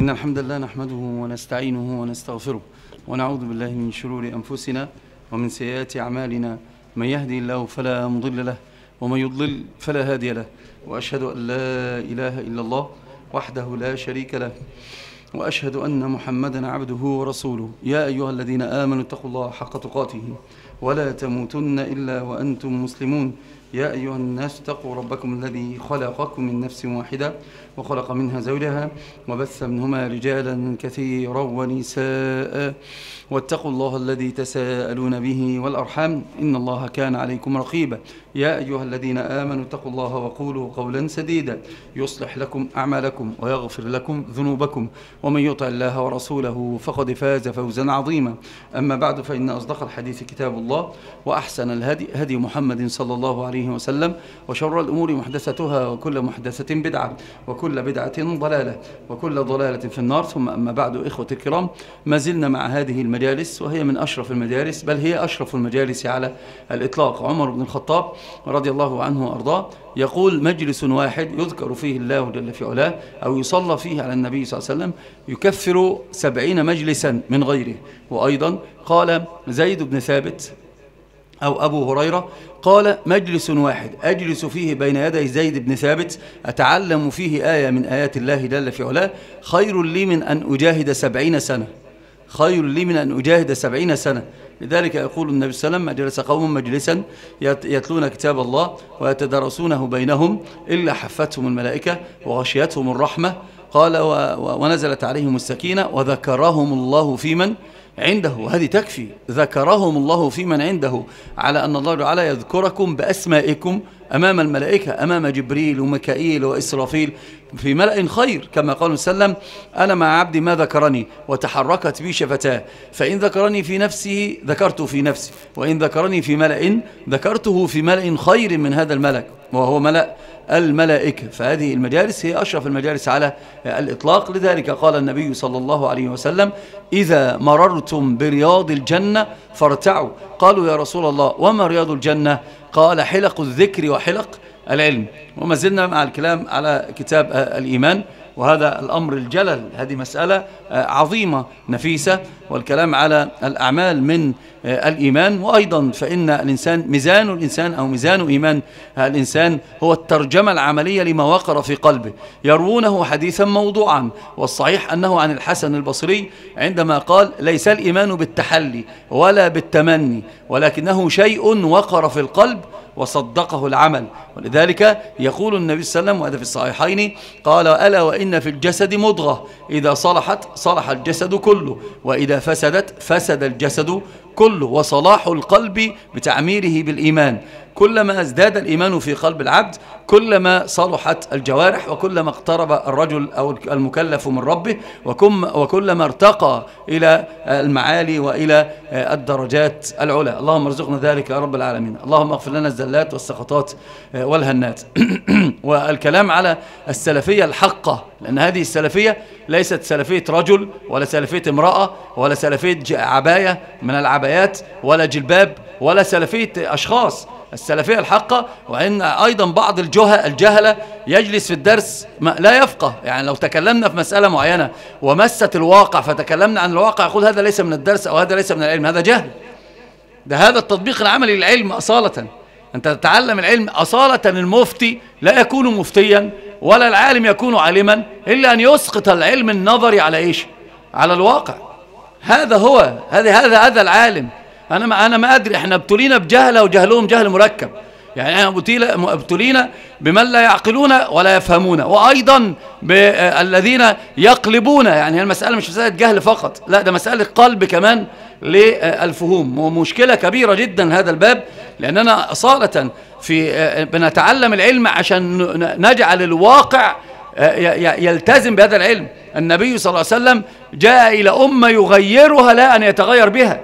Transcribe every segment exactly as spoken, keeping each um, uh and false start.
إن الحمد لله نحمده ونستعينه ونستغفره ونعوذ بالله من شرور أنفسنا ومن سيئات أعمالنا. من يهدي الله فلا مضل له ومن يضلل فلا هادي له، وأشهد أن لا إله إلا الله وحده لا شريك له، وأشهد أن محمدا عبده ورسوله. يا أيها الذين آمنوا اتقوا الله حق تقاته ولا تموتن إلا وأنتم مسلمون. يا أيها الناس اتقوا ربكم الذي خلقكم من نفس واحدة وخلق منها زوجها وبث منهما رجالا كثيرا ونساء، واتقوا الله الذي تساءلون به والأرحام إن الله كان عليكم رقيبا. يا أيها الذين آمنوا اتقوا الله وقولوا قولا سديدا يصلح لكم أعمالكم ويغفر لكم ذنوبكم، ومن يطع الله ورسوله فقد فاز فوزا عظيما. أما بعد، فإن أصدق الحديث كتاب الله، وأحسن الهدي هدي محمد صلى الله عليه وسلم، وشر الأمور محدثتها، وكل محدثة بدعة، وكل بدعة ضلالة، وكل ضلالة في النار. ثم أما بعد، إخوة الكرام، ما زلنا مع هذه المجالس، وهي من أشرف المجالس، بل هي أشرف المجالس على الإطلاق. عمر بن الخطاب رضي الله عنه وأرضاه يقول: مجلس واحد يذكر فيه الله جل في علاه أو يصلى فيه على النبي صلى الله عليه وسلم يكفر سبعين مجلسا من غيره. وأيضا قال زيد بن ثابت أو أبو هريرة قال: مجلس واحد أجلس فيه بين يدي زيد بن ثابت أتعلم فيه آية من آيات الله جل في علاه خير لي من أن أجاهد سبعين سنة خير لي من أن أجاهد سبعين سنة. لذلك يقول النبي صلى الله عليه وسلم: جلس قوم مجلسا يتلون كتاب الله ويتدارسونه بينهم إلا حفتهم الملائكة وغشيتهم الرحمة، قال ونزلت عليهم السكينة وذكرهم الله في من عنده. هذه تكفي، ذكرهم الله في من عنده، على أن الله تعالى يذكركم بأسمائكم أمام الملائكة، أمام جبريل وميكائيل وإسرافيل في ملأ خير، كما قال صلى الله عليه وسلم: أنا مع عبدي ما ذكرني وتحركت بي شفتاه، فإن ذكرني في نفسه ذكرته في نفسي، وإن ذكرني في ملأ ذكرته في ملأ خير من هذا الملك، وهو ملأ الملائكة. فهذه المجالس هي أشرف المجالس على الإطلاق. لذلك قال النبي صلى الله عليه وسلم: إذا مررتم برياض الجنة فارتعوا. قالوا: يا رسول الله وما رياض الجنة؟ قال: حلق الذكر وحلق العلم. وما زلنا مع الكلام على كتاب الإيمان، وهذا الأمر الجلل، هذه مسألة عظيمة نفيسة، والكلام على الأعمال من الإيمان. وأيضا فإن الإنسان ميزان الإنسان أو ميزان إيمان الإنسان هو الترجمة العملية لما وقر في قلبه. يروونه حديثا موضوعا، والصحيح أنه عن الحسن البصري عندما قال: ليس الإيمان بالتحلي ولا بالتمني، ولكنه شيء وقر في القلب وصدقه العمل. ولذلك يقول النبي صلى الله عليه وسلم، وهذا في الصحيحين، قال: ألا وإن في الجسد مضغة إذا صلحت صلح الجسد كله، وإذا فسدت فسد الجسد كله. وصلاح القلب بتعميره بالإيمان. كلما ازداد الإيمان في قلب العبد كلما صلحت الجوارح، وكلما اقترب الرجل أو المكلف من ربه، وكلما ارتقى إلى المعالي وإلى الدرجات العلى. اللهم ارزقنا ذلك يا رب العالمين. اللهم اغفر لنا الزلات والسقطات والهنات. والكلام على السلفية الحقة، لأن هذه السلفية ليست سلفية رجل ولا سلفية امرأة ولا سلفية عباية من العبايات ولا جلباب ولا سلفية أشخاص. السلفية الحقة، وإن أيضا بعض الجهلة يجلس في الدرس لا يفقه. يعني لو تكلمنا في مسألة معينة ومست الواقع فتكلمنا عن الواقع يقول: هذا ليس من الدرس أو هذا ليس من العلم. هذا جهل، ده هذا التطبيق العملي للعلم أصالة. أنت تتعلم العلم أصالة. المفتي لا يكون مفتيا ولا العالم يكون عالما إلا أن يسقط العلم النظري على إيش؟ على الواقع. هذا هو هذا هذا هذا العالم. أنا ما أنا ما أدري، إحنا ابتلينا بجهلة وجهلهم جهل مركب. يعني إحنا ابتلينا بمن لا يعقلون ولا يفهمون، وأيضا بالذين يقلبون. يعني المسألة مش مسألة جهل فقط، لا، ده مسألة قلب كمان للفهوم. ومشكلة كبيرة جدا هذا الباب، لأننا أصالة في بنتعلم العلم عشان نجعل الواقع يلتزم بهذا العلم. النبي صلى الله عليه وسلم جاء إلى أمة يغيرها لا أن يتغير بها.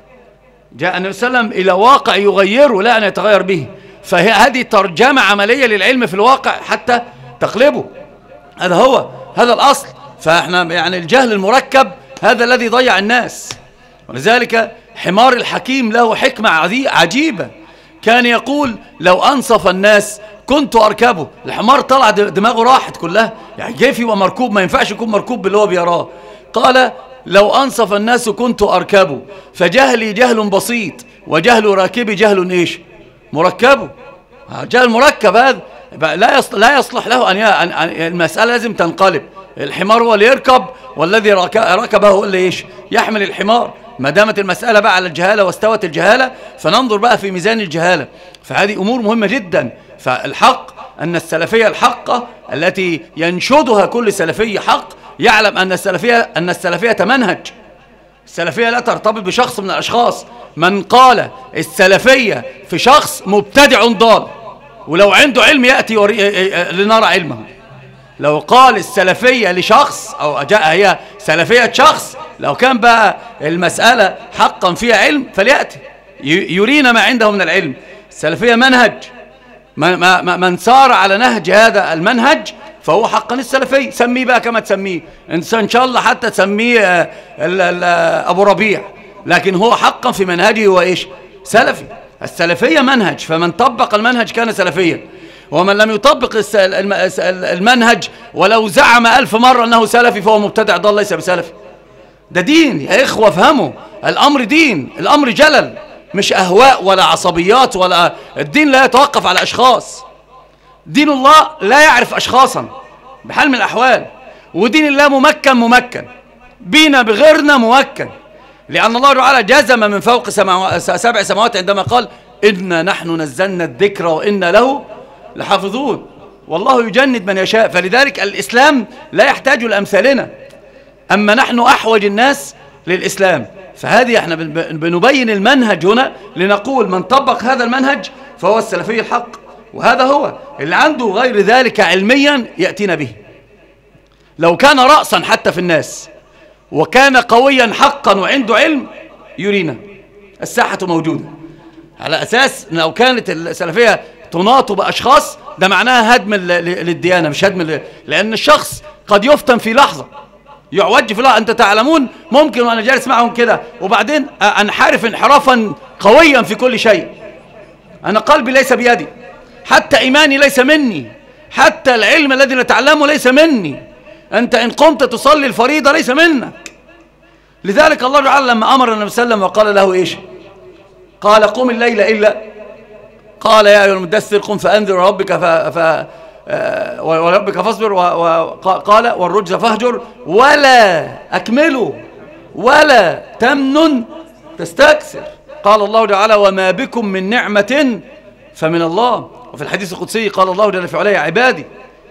جاء النبي صلى الله عليه وسلم إلى واقع يغيره لا أن يتغير به. فهذه ترجمة عملية للعلم في الواقع حتى تقلبه. هذا هو هذا الأصل. فإحنا يعني الجهل المركب هذا الذي ضيع الناس. ولذلك حمار الحكيم له حكمة عجيبة، كان يقول: لو أنصف الناس كنت أركبه. الحمار طلع دماغه راحت كلها، يعني كيف يبقى مركوب؟ ما ينفعش يكون مركوب باللي هو بيراه. قال لو أنصف الناس كنت أركبه، فجهلي جهل بسيط وجهل راكبي جهل إيش؟ مركبه. جهل مركب هذا لا يصلح, لا يصلح له أن, أن المسألة لازم تنقلب. الحمار هو اللي يركب والذي ركبه هو اللي إيش؟ يحمل الحمار. ما دامت المسألة بقى على الجهالة واستوت الجهالة، فننظر بقى في ميزان الجهالة. فهذه أمور مهمة جدا. فالحق أن السلفية الحقة التي ينشدها كل سلفي حق يعلم أن السلفية أن السلفية منهج. السلفية لا ترتبط بشخص من الأشخاص. من قال السلفية في شخص مبتدع ضال، ولو عنده علم يأتي لنرى علمه. لو قال السلفية لشخص أو جاء هي سلفية شخص، لو كان بقى المسألة حقا فيها علم فليأتي يرينا ما عنده من العلم. السلفية منهج، من سار على نهج هذا المنهج فهو حقا السلفي. سميه بقى كما تسميه، إن شاء الله حتى تسميه أبو ربيع، لكن هو حقا في منهجه هو إيش؟ سلفي. السلفية منهج، فمن طبق المنهج كان سلفيا، ومن لم يطبق المنهج ولو زعم ألف مرة أنه سلفي فهو مبتدع ضال ليس بسلفي. ده دين يا إخوة، افهموا الأمر دين، الأمر جلل مش أهواء ولا عصبيات، ولا الدين لا يتوقف على أشخاص. دين الله لا يعرف أشخاصا بحال من الأحوال، ودين الله ممكن ممكن بينا بغيرنا ممكن، لأن الله تعالى جزم من فوق سماو... سبع سماوات عندما قال إنا نحن نزلنا الذكر وإنا له لحافظون. والله يجند من يشاء. فلذلك الإسلام لا يحتاج لأمثالنا، أما نحن أحوج الناس للإسلام. فهذه احنا بنبين المنهج هنا لنقول من طبق هذا المنهج فهو السلفي الحق، وهذا هو اللي عنده غير ذلك علميا يأتينا به. لو كان رأسا حتى في الناس وكان قويا حقا وعنده علم يرينا. الساحة موجودة، على أساس لو كانت السلفية تناط بأشخاص ده معناها هدم للديانة مش هدم، لأن الشخص قد يفتن في لحظة يعوج في لحظة. أنت تعلمون ممكن وأنا جالس معهم كده وبعدين أنحرف انحرافا قويا في كل شيء. أنا قلبي ليس بيدي، حتى إيماني ليس مني، حتى العلم الذي نتعلمه ليس مني. أنت إن قمت تصلي الفريضة ليس منك. لذلك الله تعالى لما أمر النبي صلى الله عليه وسلم وقال له إيش؟ قال قم الليل إلا قال يا أيها المدثر قم فأنذر ربك ف... ف... وربك فاصبر، وقال والرجز فاهجر ولا أكملوا ولا تمنن تستكثر. قال الله تعالى وما بكم من نعمة فمن الله. وفي الحديث القدسي قال الله جل في علاه يا عبادي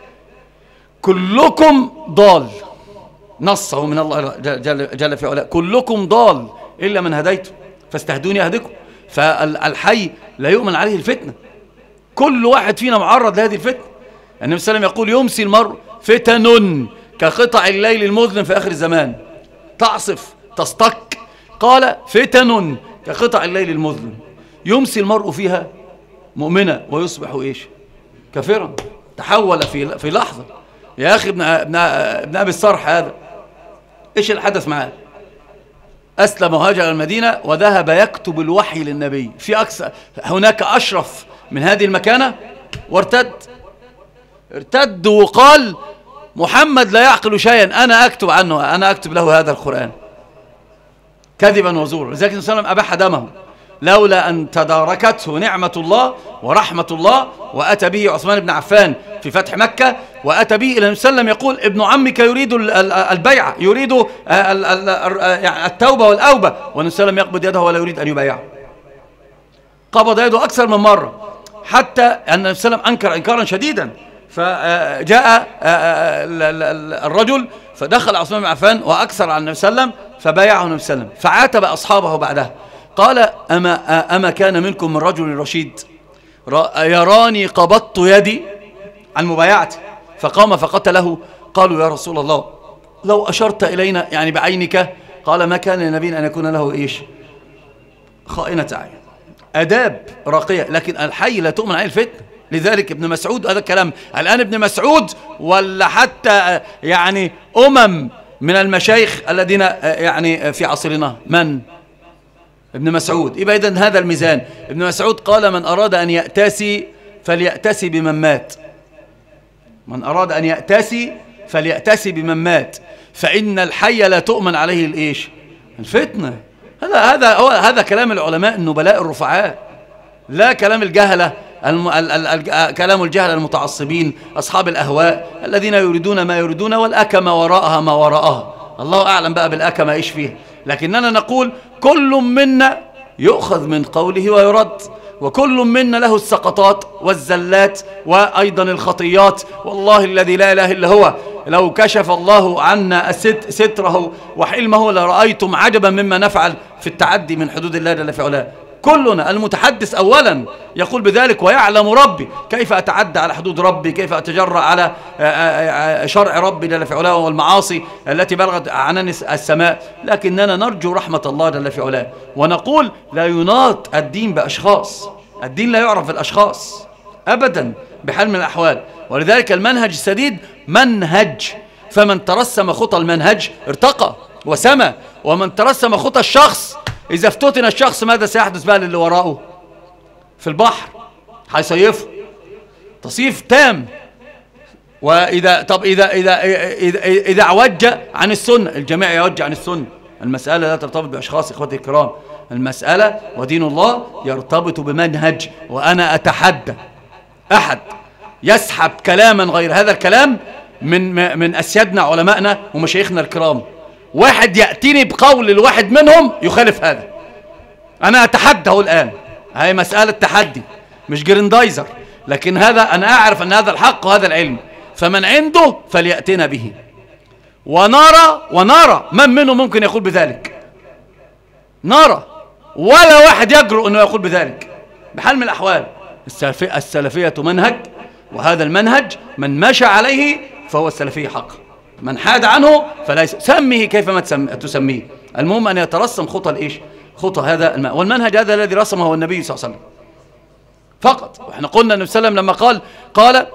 كلكم ضال، نصه من الله جل, جل في علاه كلكم ضال إلا من هديته فاستهدوني أهدكم. فالحي لا يؤمن عليه الفتنة، كل واحد فينا معرض لهذه الفتنة. النبي صلى الله عليه وسلم يقول يمسي المرء فتن كقطع الليل المظلم في آخر الزمان، تعصف تصطك. قال فتن كقطع الليل المظلم، يمسي المرء فيها مؤمنا ويصبح إيش؟ كافرا. تحول في في لحظة. يا أخي ابن, ابن, ابن أبي الصرح هذا إيش الحدث معاه؟ أسلم وهاجر المدينة وذهب يكتب الوحي للنبي. في أكثر هناك أشرف من هذه المكانة؟ وارتد ارتد وقال محمد لا يعقل شيئا، أنا أكتب عنه، أنا أكتب له هذا القرآن، كذبا وزورا. لذلك النبي صلى الله عليه وسلم أباح دمه لولا أن تداركته نعمة الله ورحمة الله، وأتى به عثمان بن عفان في فتح مكة، وأتى به إلى النبي صلى الله عليه وسلم يقول ابن عمك يريد البيعة، يريد التوبة والأوبة، والنبي صلى الله عليه وسلم يقبض يده ولا يريد أن يبايعه. قبض يده أكثر من مرة حتى أن النبي صلى الله عليه وسلم أنكر إنكارا شديدا. فجاء الرجل فدخل عثمان بن عفان وأكثر على النبي صلى الله عليه وسلم فبايعه النبي صلى الله عليه وسلم، فعاتب أصحابه بعدها قال أما, أما كان منكم من رجل رشيد يراني قبضت يدي عن مبايعته فقام فقتله. قالوا يا رسول الله لو أشرت إلينا يعني بعينك. قال ما كان لنبي أن يكون له إيش؟ خائنة عين. أداب راقية، لكن الحي لا تؤمن عليه الفتنة. لذلك ابن مسعود هذا الكلام الآن ابن مسعود ولا حتى يعني أمم من المشايخ الذين يعني في عصرنا من؟ ابن مسعود. يبقى إذن هذا الميزان. ابن مسعود قال من أراد أن يأتاسي فليأتسي بمن مات. من أراد أن يأتسي فليأتسي بمن مات، فإن الحي لا تؤمن عليه الإيش؟ الفتنة. هذا هذا هو هذا كلام العلماء النبلاء الرفعاء، لا كلام الجهلة، الم... ال... ال... ال... كلام الجهلة المتعصبين أصحاب الأهواء الذين يريدون ما يريدون والأكمة وراءها ما وراءها. الله أعلم بقى بالأكمة إيش فيه، لكننا نقول كل منا يؤخذ من قوله ويرد، وكل منا له السقطات والزلات وأيضا الخطيات. والله الذي لا إله إلا هو لو كشف الله عنا ستره وحلمه لرأيتم عجبا مما نفعل في التعدي من حدود الله جل في علاه. كلنا، المتحدث أولا يقول بذلك ويعلم ربي كيف أتعدى على حدود ربي، كيف أتجرأ على شرع ربي جل في علاه والمعاصي التي بلغت عنان السماء. لكننا نرجو رحمة الله جل في علاه، ونقول لا يناط الدين بأشخاص، الدين لا يعرف بالأشخاص أبدا بحال من الأحوال. ولذلك المنهج السديد منهج، فمن ترسم خطى المنهج ارتقى وسمى، ومن ترسم خطى الشخص إذا افتتن الشخص ماذا سيحدث بقى للي وراءه؟ في البحر هيصيفه تصيف تام. وإذا طب إذا إذا إذا إذا عوج عن السنة، الجميع يعوج عن السنة. المسألة لا ترتبط بأشخاص إخوتي الكرام، المسألة ودين الله يرتبط بمنهج. وأنا أتحدى أحد يسحب كلاما غير هذا الكلام من من أسيادنا علمائنا ومشايخنا الكرام، واحد يأتيني بقول الواحد منهم يخالف هذا، أنا أتحداه الآن. هاي مسألة تحدي مش جريندايزر، لكن هذا أنا أعرف أن هذا الحق وهذا العلم، فمن عنده فليأتينا به. ونرى ونرى من منه ممكن يقول بذلك، نرى ولا واحد يجرؤ أنه يقول بذلك بحال من الأحوال. السلفية, السلفية منهج، وهذا المنهج من مشى عليه فهو السلفي حق، من حاد عنه فليس. سميه كيفما تسميه، المهم أن يترسم خطى الإيش؟ خطى هذا الماء. والمنهج هذا الذي رسمه هو النبي صلى الله عليه وسلم فقط. وإحنا قلنا النبي صلى الله عليه وسلم لما قال قال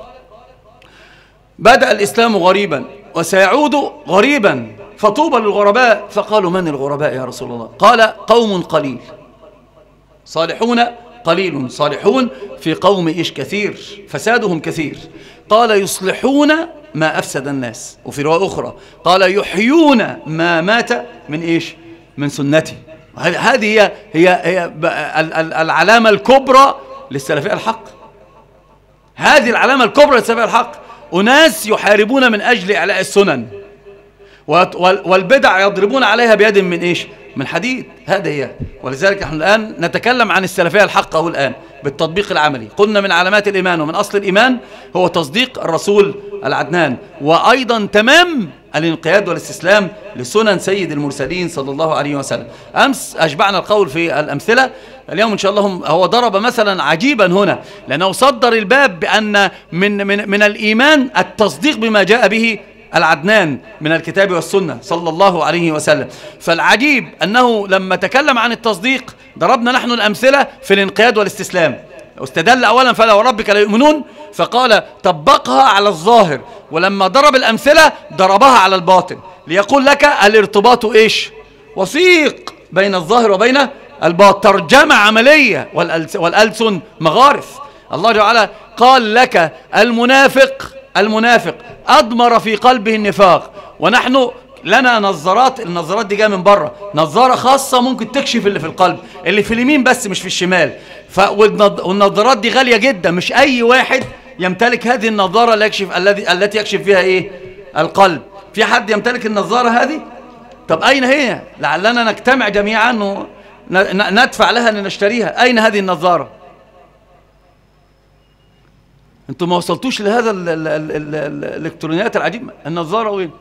بدأ الإسلام غريبا وسيعود غريبا فطوبى للغرباء. فقالوا من الغرباء يا رسول الله؟ قال قوم قليل صالحون قليل صالحون في قوم إيش كثير فسادهم كثير. قال يصلحون ما أفسد الناس، وفي رواية أخرى قال يحيون ما مات من إيش؟ من سنته. هذه هي هي هي العلامة الكبرى للسلفية الحق، هذه العلامة الكبرى للسلفية الحق. أناس يحاربون من أجل إعلاء السنن، والبدع يضربون عليها بيد من إيش؟ من حديد. هذا هي. ولذلك نحن الآن نتكلم عن السلفية الحقة الآن بالتطبيق العملي. قلنا من علامات الإيمان ومن أصل الإيمان هو تصديق الرسول العدنان، وأيضا تمام الانقياد والاستسلام لسنن سيد المرسلين صلى الله عليه وسلم. أمس أشبعنا القول في الأمثلة، اليوم إن شاء الله هو ضرب مثلا عجيبا هنا، لأنه صدر الباب بأن من, من, من الإيمان التصديق بما جاء به العدنان من الكتاب والسنة صلى الله عليه وسلم. فالعجيب أنه لما تكلم عن التصديق ضربنا نحن الأمثلة في الانقياد والاستسلام. استدل أولا فلا وربك لا يؤمنون، فقال طبقها على الظاهر، ولما ضرب الأمثلة ضربها على الباطن ليقول لك الارتباط إيش؟ وثيق بين الظاهر وبين الباطن، ترجمة عملية، والألسن مغارف. الله تعالى قال لك المنافق المنافق أضمر في قلبه النفاق، ونحن لنا نظارات، النظارات دي جايه من بره، نظاره خاصه ممكن تكشف اللي في القلب، اللي في اليمين بس مش في الشمال. والنظارات دي غاليه جدا، مش اي واحد يمتلك هذه النظاره اللي يكشف الذي التي يكشف فيها ايه؟ القلب. في حد يمتلك النظاره هذه؟ طب اين هي؟ لعلنا نجتمع جميعا وندفع لها لنشتريها. اين هذه النظاره؟ انتم ما وصلتوش لهذا ال ال ال ال ال الالكترونيات العجيبه. النظاره وين؟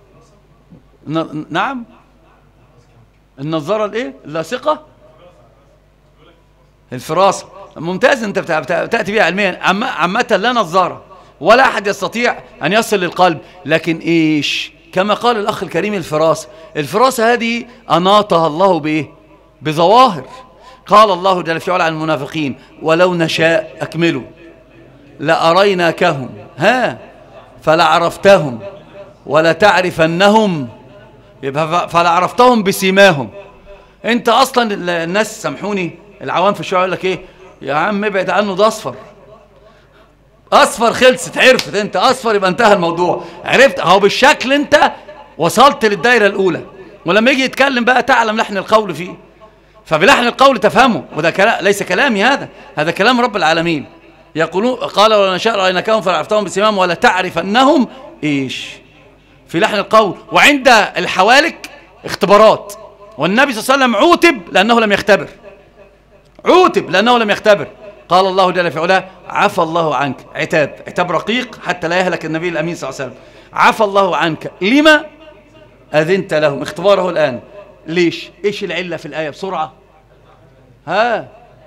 نعم، النظاره الايه؟ اللاصقه، الفراسه. ممتاز، انت بتاتي بها علميا. عامه لا نظاره ولا احد يستطيع ان يصل للقلب، لكن ايش؟ كما قال الاخ الكريم الفراسه. الفراسه هذه اناطها الله بايه؟ بظواهر. قال الله جل في علا عن المنافقين ولو نشاء اكملوا لأريناكهم ها فلعرفتهم ولتعرفنهم، يبقى فلعرفتهم بسيماهم. انت اصلا الناس سامحوني العوام في الشارع يقول لك ايه؟ يا عم ابعد عنه ده اصفر، اصفر خلصت، عرفت انت اصفر يبقى انتهى الموضوع، عرفت اهو بالشكل انت وصلت للدايره الاولى. ولما يجي يتكلم بقى تعلم لحن القول فيه، فبلحن القول تفهمه، وده كلام ليس كلامي، هذا هذا كلام رب العالمين. يقولون قال ولو نشاء لأريناكهم فلعرفتهم بسيماهم ولا تعرفنهم ايش في لحن القول. وعند الحوالك اختبارات، والنبي صلى الله عليه وسلم عوتب لأنه لم يختبر، عوتب لأنه لم يختبر. قال الله جل في علاه عفى الله عنك، عتاب عتاب رقيق حتى لا يهلك النبي الأمين صلى الله عليه وسلم. عفى الله عنك لما أذنت لهم، اختباره الآن. ليش؟ ايش العلة في الآية بسرعة؟ ها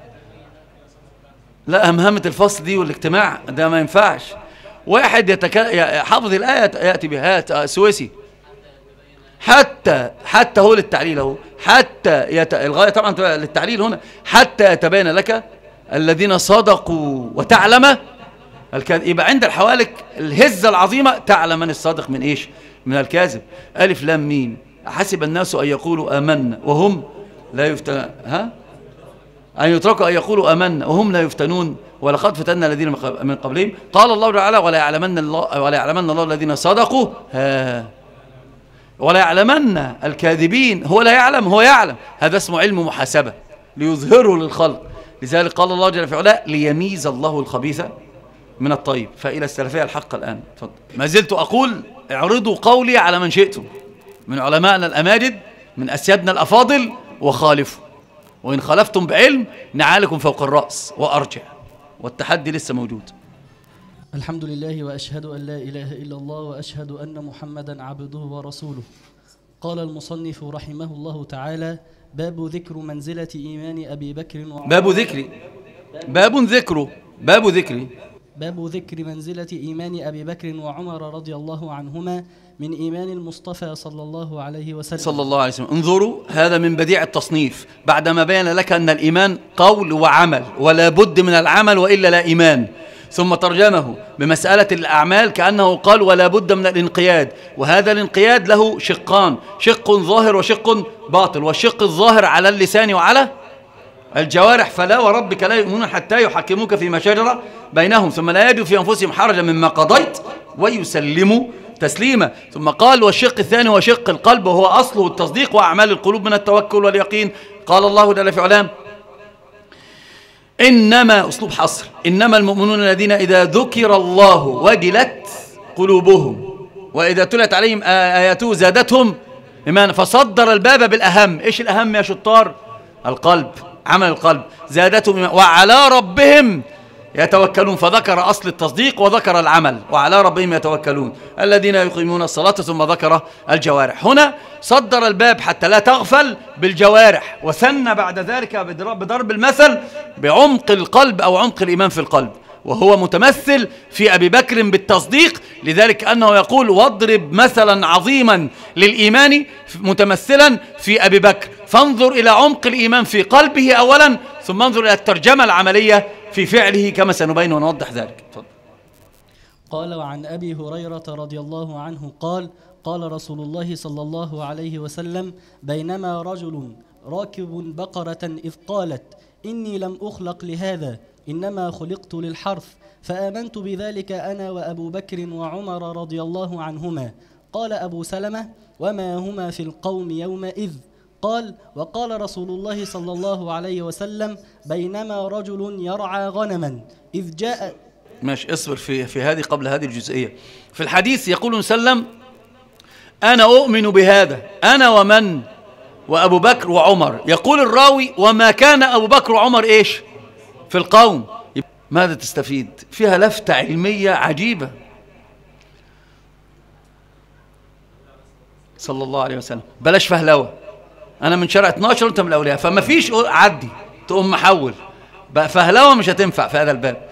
لا، همهمة الفصل دي والاجتماع ده ما ينفعش. واحد يتك... حافظ الآية يأتي بها سويسي حتى حتى هو للتعليل اهو، حتى يت... الغاية طبعا للتعليل هنا، حتى يتبين لك الذين صدقوا وتعلم الكاذب. يبقى عند الحوالك الهزة العظيمة تعلم من الصادق من ايش؟ من الكاذب. ألف لام ميم حسب الناس أن يقولوا آمنا وهم لا يفتنون، ها أن يتركوا أن يقولوا آمنا وهم لا يفتنون ولقد فتنا الذين من قبلهم. قال الله تعالى ولا يعلمن الله ولا يعلمن الله الذين صدقوا ها ولا يعلمن الكاذبين. هو لا يعلم، هو يعلم، هذا اسمه علم محاسبة ليظهره للخلق. لذلك قال الله جل في علاه ليميز الله الخبيث من الطيب. فإلى السلفية الحق الآن. تفضل. ما زلت أقول اعرضوا قولي على من شئتم من علمائنا الأماجد من أسيادنا الأفاضل وخالفوا، وإن خالفتم بعلم نعالكم فوق الرأس وأرجع، والتحدي لسه موجود. الحمد لله وأشهد أن لا إله إلا الله وأشهد أن محمدا عبده ورسوله. قال المصنف رحمه الله تعالى باب ذكر منزلة إيمان أبي بكر وعمر. باب ذكري باب ذكره باب ذكري باب ذكر منزلة إيمان أبي بكر وعمر رضي الله عنهما من إيمان المصطفى صلى الله عليه وسلم صلى الله عليه وسلم. انظروا، هذا من بديع التصنيف بعدما بين لك أن الإيمان قول وعمل ولا بد من العمل وإلا لا إيمان، ثم ترجمه بمسألة الأعمال كأنه قال ولا بد من الانقياد. وهذا الانقياد له شقان، شق ظاهر وشق باطل، والشق الظاهر على اللسان وعلى الجوارح. فلا وربك لا يؤمنون حتى يحكموك فيما شجر بينهم ثم لا يجدوا في أنفسهم حرجا مما قضيت ويسلموا تسليما. ثم قال والشق الثاني هو شق القلب، وهو أصله التصديق وأعمال القلوب من التوكل واليقين. قال الله جل في علاه إنما أسلوب حصر إنما المؤمنون الذين إذا ذكر الله وجلت قلوبهم وإذا تلت عليهم آياته زادتهم إيمانا. فصدر الباب بالأهم. إيش الأهم يا شطار؟ القلب، عمل القلب زادتهم إيمانا وعلى ربهم يتوكلون. فذكر أصل التصديق وذكر العمل وعلى ربهم يتوكلون الذين يقيمون الصلاة، ثم ذكر الجوارح. هنا صدر الباب حتى لا تغفل بالجوارح، وثنى بعد ذلك بضرب المثل بعمق القلب أو عمق الإيمان في القلب، وهو متمثل في أبي بكر بالتصديق. لذلك أنه يقول واضرب مثلا عظيما للإيمان متمثلا في أبي بكر. فانظر إلى عمق الإيمان في قلبه أولا، ثم انظر إلى الترجمة العملية في فعله كما سنبين ونوضح ذلك. قال وعن أبي هريرة رضي الله عنه قال قال رسول الله صلى الله عليه وسلم بينما رجل راكب بقرة إذ قالت إني لم أخلق لهذا إنما خلقت للحرث، فآمنت بذلك أنا وأبو بكر وعمر رضي الله عنهما. قال أبو سلمة وما هما في القوم يومئذ؟ قال وقال رسول الله صلى الله عليه وسلم بينما رجل يرعى غنما إذ جاء. ماشي، اصبر في في هذه قبل هذه الجزئية. في الحديث يقول سلم أنا أؤمن بهذا أنا ومن وأبو بكر وعمر. يقول الراوي وما كان أبو بكر وعمر إيش في القوم. ماذا تستفيد؟ فيها لفتة علمية عجيبة. صلى الله عليه وسلم. بلاش فهلوة، أنا من شارع اثناشر وأنت من الأولياء، فما فيش عدي تقوم محول بقى. فهلوة مش هتنفع في هذا الباب.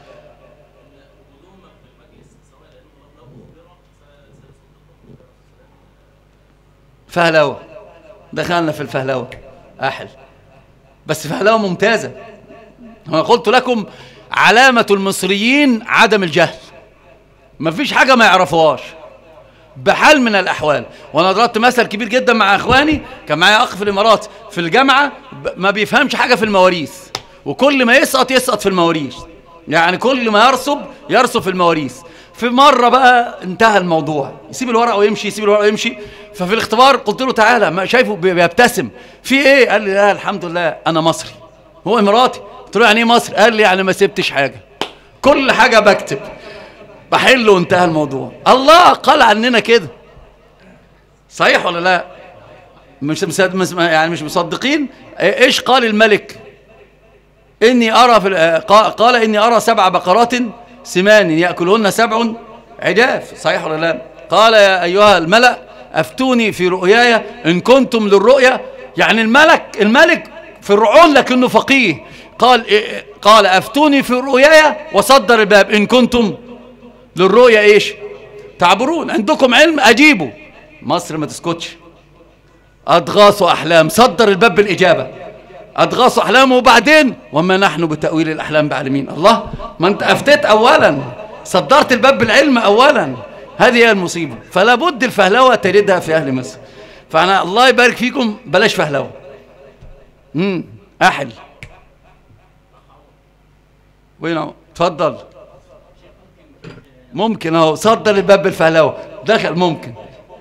فهلوة دخلنا في الفهلوة أحل، بس فهلوة ممتازة. أنا قلت لكم علامة المصريين عدم الجهل، ما فيش حاجة ما يعرفوهاش بحال من الأحوال. وأنا ضربت مثل كبير جدا مع إخواني، كان معايا أخ في الإمارات في الجامعة ما بيفهمش حاجة في المواريث، وكل ما يسقط يسقط في المواريث يعني كل ما يرسب يرسب في المواريث. في مرة بقى انتهى الموضوع، يسيب الورقة ويمشي، يسيب الورقة ويمشي. ففي الاختبار قلت له تعالى، ما شايفه بيبتسم، في ايه؟ قال لي لا الحمد لله انا مصري. هو اماراتي. قلت له يعني ايه مصري؟ قال لي يعني ما سبتش حاجة، كل حاجة بكتب بحل وانتهى الموضوع. الله قال عننا كده، صحيح ولا لا؟ مش مصدق يعني، مش مصدقين. ايش قال الملك؟ اني ارى في قال اني ارى سبع بقرات سمان ياكلهن سبع عجاف، صحيح ولا لا؟ قال يا ايها الملأ افتوني في رؤياي ان كنتم للرؤيا. يعني الملك الملك في الرعون لكنه فقيه. قال قال افتوني في رؤياي وصدر الباب ان كنتم للرؤيا ايش تعبرون، عندكم علم اجيبوا. مصر ما تسكتش، اضغاث احلام، صدر الباب بالاجابه، اضغاث احلام. وبعدين وما نحن بتاويل الاحلام بعلمين. الله، ما انت افتيت اولا، صدرت الباب بالعلم اولا. هذه هي المصيبه. فلا بد الفهلوه تجدها في اهل مصر. فانا الله يبارك فيكم بلاش فهلوه. امم احل وين اهو، اتفضل. ممكن اهو، صدر الباب بالفهلوه، دخل. ممكن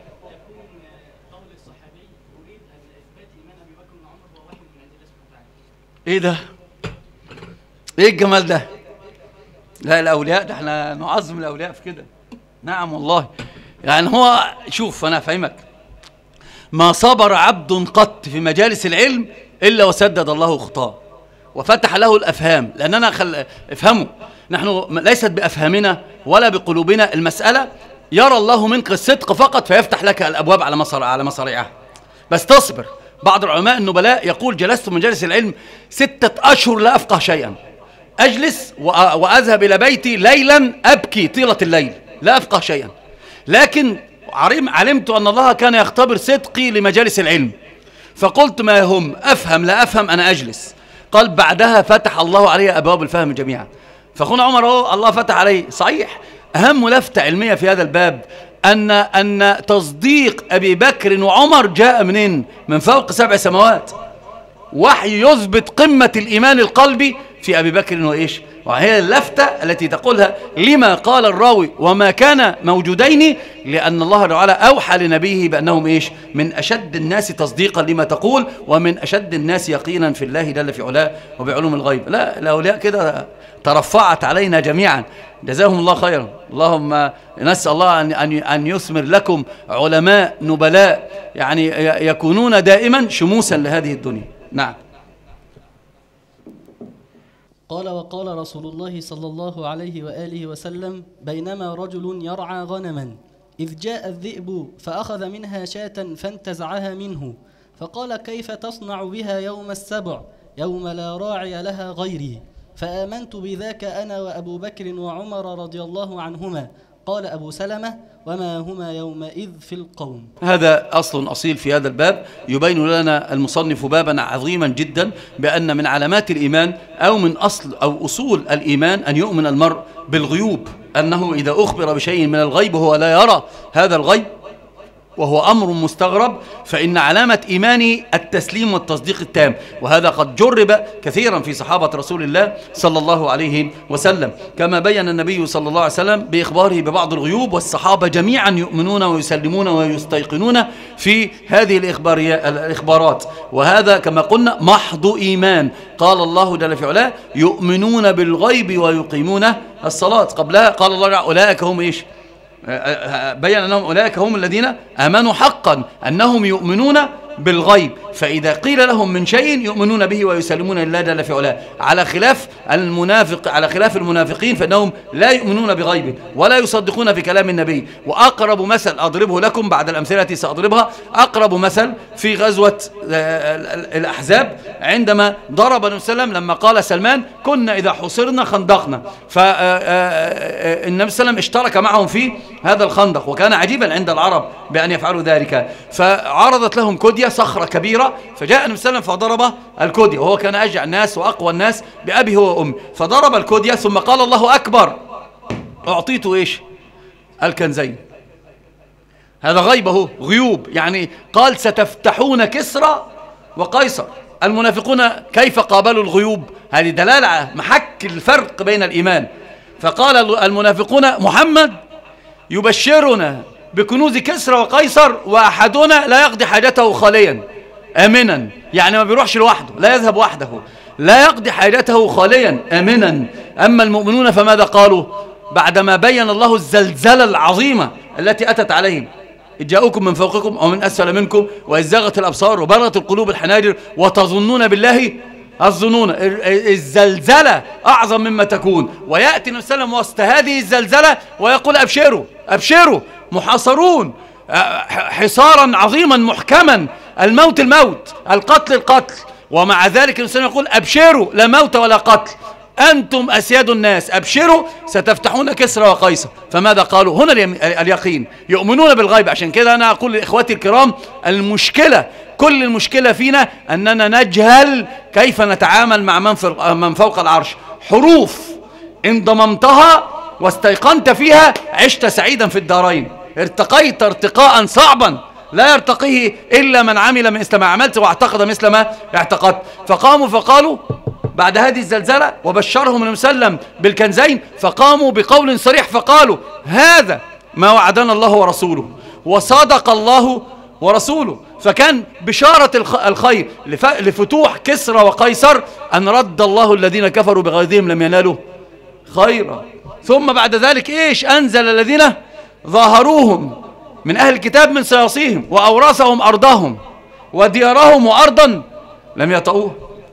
ايه ده؟ ايه الجمال ده؟ لا الاولياء ده احنا نعظم الاولياء في كده. نعم والله. يعني هو شوف انا افهمك، ما صبر عبد قط في مجالس العلم الا وسدد الله خطاه وفتح له الافهام. لاننا خل... افهموا، نحن ليست بافهامنا ولا بقلوبنا المساله. يرى الله منك الصدق فقط فيفتح لك الابواب على مصر على مصاريعها، بس تصبر. بعض العلماء النبلاء يقول جلست من مجالس العلم ستة أشهر لا أفقه شيئا، أجلس وأذهب إلى بيتي ليلا أبكي طيلة الليل لا أفقه شيئا، لكن علمت أن الله كان يختبر صدقي لمجالس العلم، فقلت ما هم أفهم لا أفهم أنا أجلس. قال بعدها فتح الله علي أبواب الفهم جميعا. فأخونا عمر هو الله فتح عليه. صحيح. أهم لفتة علمية في هذا الباب أن أن تصديق أبي بكر وعمر جاء منين؟ من فوق سبع سماوات. وحي يثبت قمة الإيمان القلبي في أبي بكر وإيش؟ وهي اللفتة التي تقولها لما قال الراوي وما كان موجودين، لأن الله تعالى أوحى لنبيه بأنهم إيش؟ من أشد الناس تصديقا لما تقول ومن أشد الناس يقينا في الله جل في علاه وبعلوم الغيب. لا الأولياء كده ترفعت علينا جميعا، جزاهم الله خيرا. اللهم نسأل الله أن أن يثمر لكم علماء نبلاء يعني يكونون دائما شموسا لهذه الدنيا. نعم. قال وقال رسول الله صلى الله عليه وآله وسلم بينما رجل يرعى غنما إذ جاء الذئب فأخذ منها شاة فانتزعها منه فقال كيف تصنع بها يوم السبع يوم لا راعي لها غيري؟ فآمنت بذاك أنا وأبو بكر وعمر رضي الله عنهما. قال أبو سلمة وما هما يومئذ في القوم. هذا أصل أصيل في هذا الباب، يبين لنا المصنف بابا عظيما جدا بأن من علامات الإيمان أو من أصل أو أصول الإيمان أن يؤمن المرء بالغيوب، أنه إذا أخبر بشيء من الغيب وهو لا يرى هذا الغيب وهو أمر مستغرب، فإن علامة إيمانه التسليم والتصديق التام. وهذا قد جرب كثيرا في صحابة رسول الله صلى الله عليه وسلم، كما بين النبي صلى الله عليه وسلم بإخباره ببعض الغيوب، والصحابة جميعا يؤمنون ويسلمون ويستيقنون في هذه الإخبارات. وهذا كما قلنا محض إيمان. قال الله جل في علاه يؤمنون بالغيب ويقيمون الصلاة. قبلها قال الله أولئك هم إيش؟ بين أنهم أولئك هم الذين آمنوا حقا، أنهم يؤمنون بالغيب، فإذا قيل لهم من شيء يؤمنون به ويسلمون لله جل في علاه، على خلاف المنافق على خلاف المنافقين فإنهم لا يؤمنون بغيب ولا يصدقون في كلام النبي. وأقرب مثل أضربه لكم بعد الأمثلة التي سأضربها، أقرب مثل في غزوة الأحزاب عندما ضرب النبي صلى الله عليه وسلم لما قال سلمان كنا إذا حصرنا خندقنا، فالنبي صلى الله عليه وسلم اشترك معهم في هذا الخندق، وكان عجيبا عند العرب بأن يفعلوا ذلك. فعرضت لهم كدية صخرة كبيرة، فجاء النبي صلى الله عليه وسلم فضرب الكدية، وهو كان أشجع الناس وأقوى الناس بأبي هو وأمي، فضرب الكدية ثم قال الله أكبر، أعطيت إيش؟ الكنزين. هذا غيبه غيوب، يعني قال ستفتحون كسرى وقيصر. المنافقون كيف قابلوا الغيوب؟ هذه دلالة محك فك الفرق بين الإيمان. فقال المنافقون محمد يبشرنا بكنوز كسرى وقيصر وأحدنا لا يقضي حاجته خاليا آمنا، يعني ما بيروحش لوحده، لا يذهب وحده، لا يقضي حاجته خاليا آمنا. أما المؤمنون فماذا قالوا بعدما بين الله الزلزلة العظيمة التي أتت عليهم؟ إذ جاءوكم من فوقكم ومن أسفل منكم وإذ زاغت الأبصار وبلغت القلوب الحناجر وتظنون بالله الظنون. الزلزلة أعظم مما تكون، ويأتي النبي صلى الله عليه وسلم وسط هذه الزلزلة ويقول أبشروا أبشروا محاصرون حصارا عظيما محكما، الموت الموت، القتل القتل، ومع ذلك النبي صلى الله عليه وسلم يقول أبشروا لا موت ولا قتل، أنتم أسياد الناس، أبشروا ستفتحون كسرى وقيصر. فماذا قالوا هنا؟ اليقين، يؤمنون بالغيب. عشان كده أنا أقول لإخواتي الكرام المشكلة، كل المشكلة فينا أننا نجهل كيف نتعامل مع من فوق العرش. حروف إن ضممتها واستيقنت فيها عشت سعيدا في الدارين، ارتقيت ارتقاء صعبا لا يرتقيه إلا من عمل مثل ما عملت واعتقد مثل ما اعتقدت. فقاموا فقالوا بعد هذه الزلزلة وبشرهم النبي صلى الله عليه وسلم بالكنزين، فقاموا بقول صريح فقالوا هذا ما وعدنا الله ورسوله وصدق الله ورسوله. فكان بشارة الخير لفتوح كسرى وقيصر أن رد الله الذين كفروا بغيظهم لم ينالوا خيرا. ثم بعد ذلك إيش؟ أنزل الذين ظاهروهم من أهل الكتاب من صياصيهم وأورثهم أرضهم وديارهم وأرضا لم يطئوه.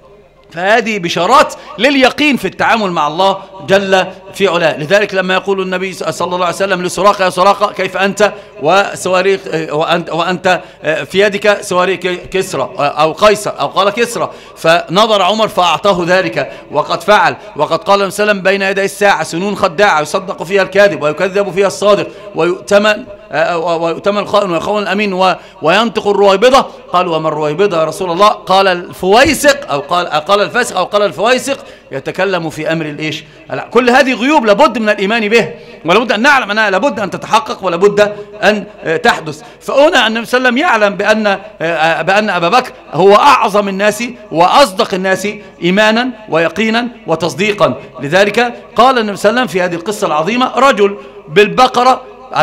فهذه بشارات لليقين في التعامل مع الله جل في علاه. لذلك لما يقول النبي صلى الله عليه وسلم لسراقة يا سراقة كيف أنت وسواريخ وأنت, وأنت في يدك سواريخ كسرى أو قيصر أو قال كسرى، فنظر عمر فأعطاه ذلك وقد فعل. وقد قال النبي صلى الله عليه وسلم بين يدي الساعة سنون خداعة يصدق فيها الكاذب ويكذب فيها الصادق ويؤتمن ويؤتمن الخائن ويخون الأمين وينطق الرويبضة. قالوا وما الرويبضة يا رسول الله؟ قال الفويسق أو قال قال الفاسق أو قال الفويسق يتكلم في أمر الإيش. كل هذه غيوب لابد من الإيمان به، ولابد أن نعلم أنها لابد أن تتحقق ولابد أن تحدث. فهنا النبي صلى الله عليه وسلم يعلم بأن بأن أبا بكر هو أعظم الناس وأصدق الناس إيمانا ويقينا وتصديقا. لذلك قال النبي صلى الله عليه وسلم في هذه القصة العظيمة رجل بالبقرة.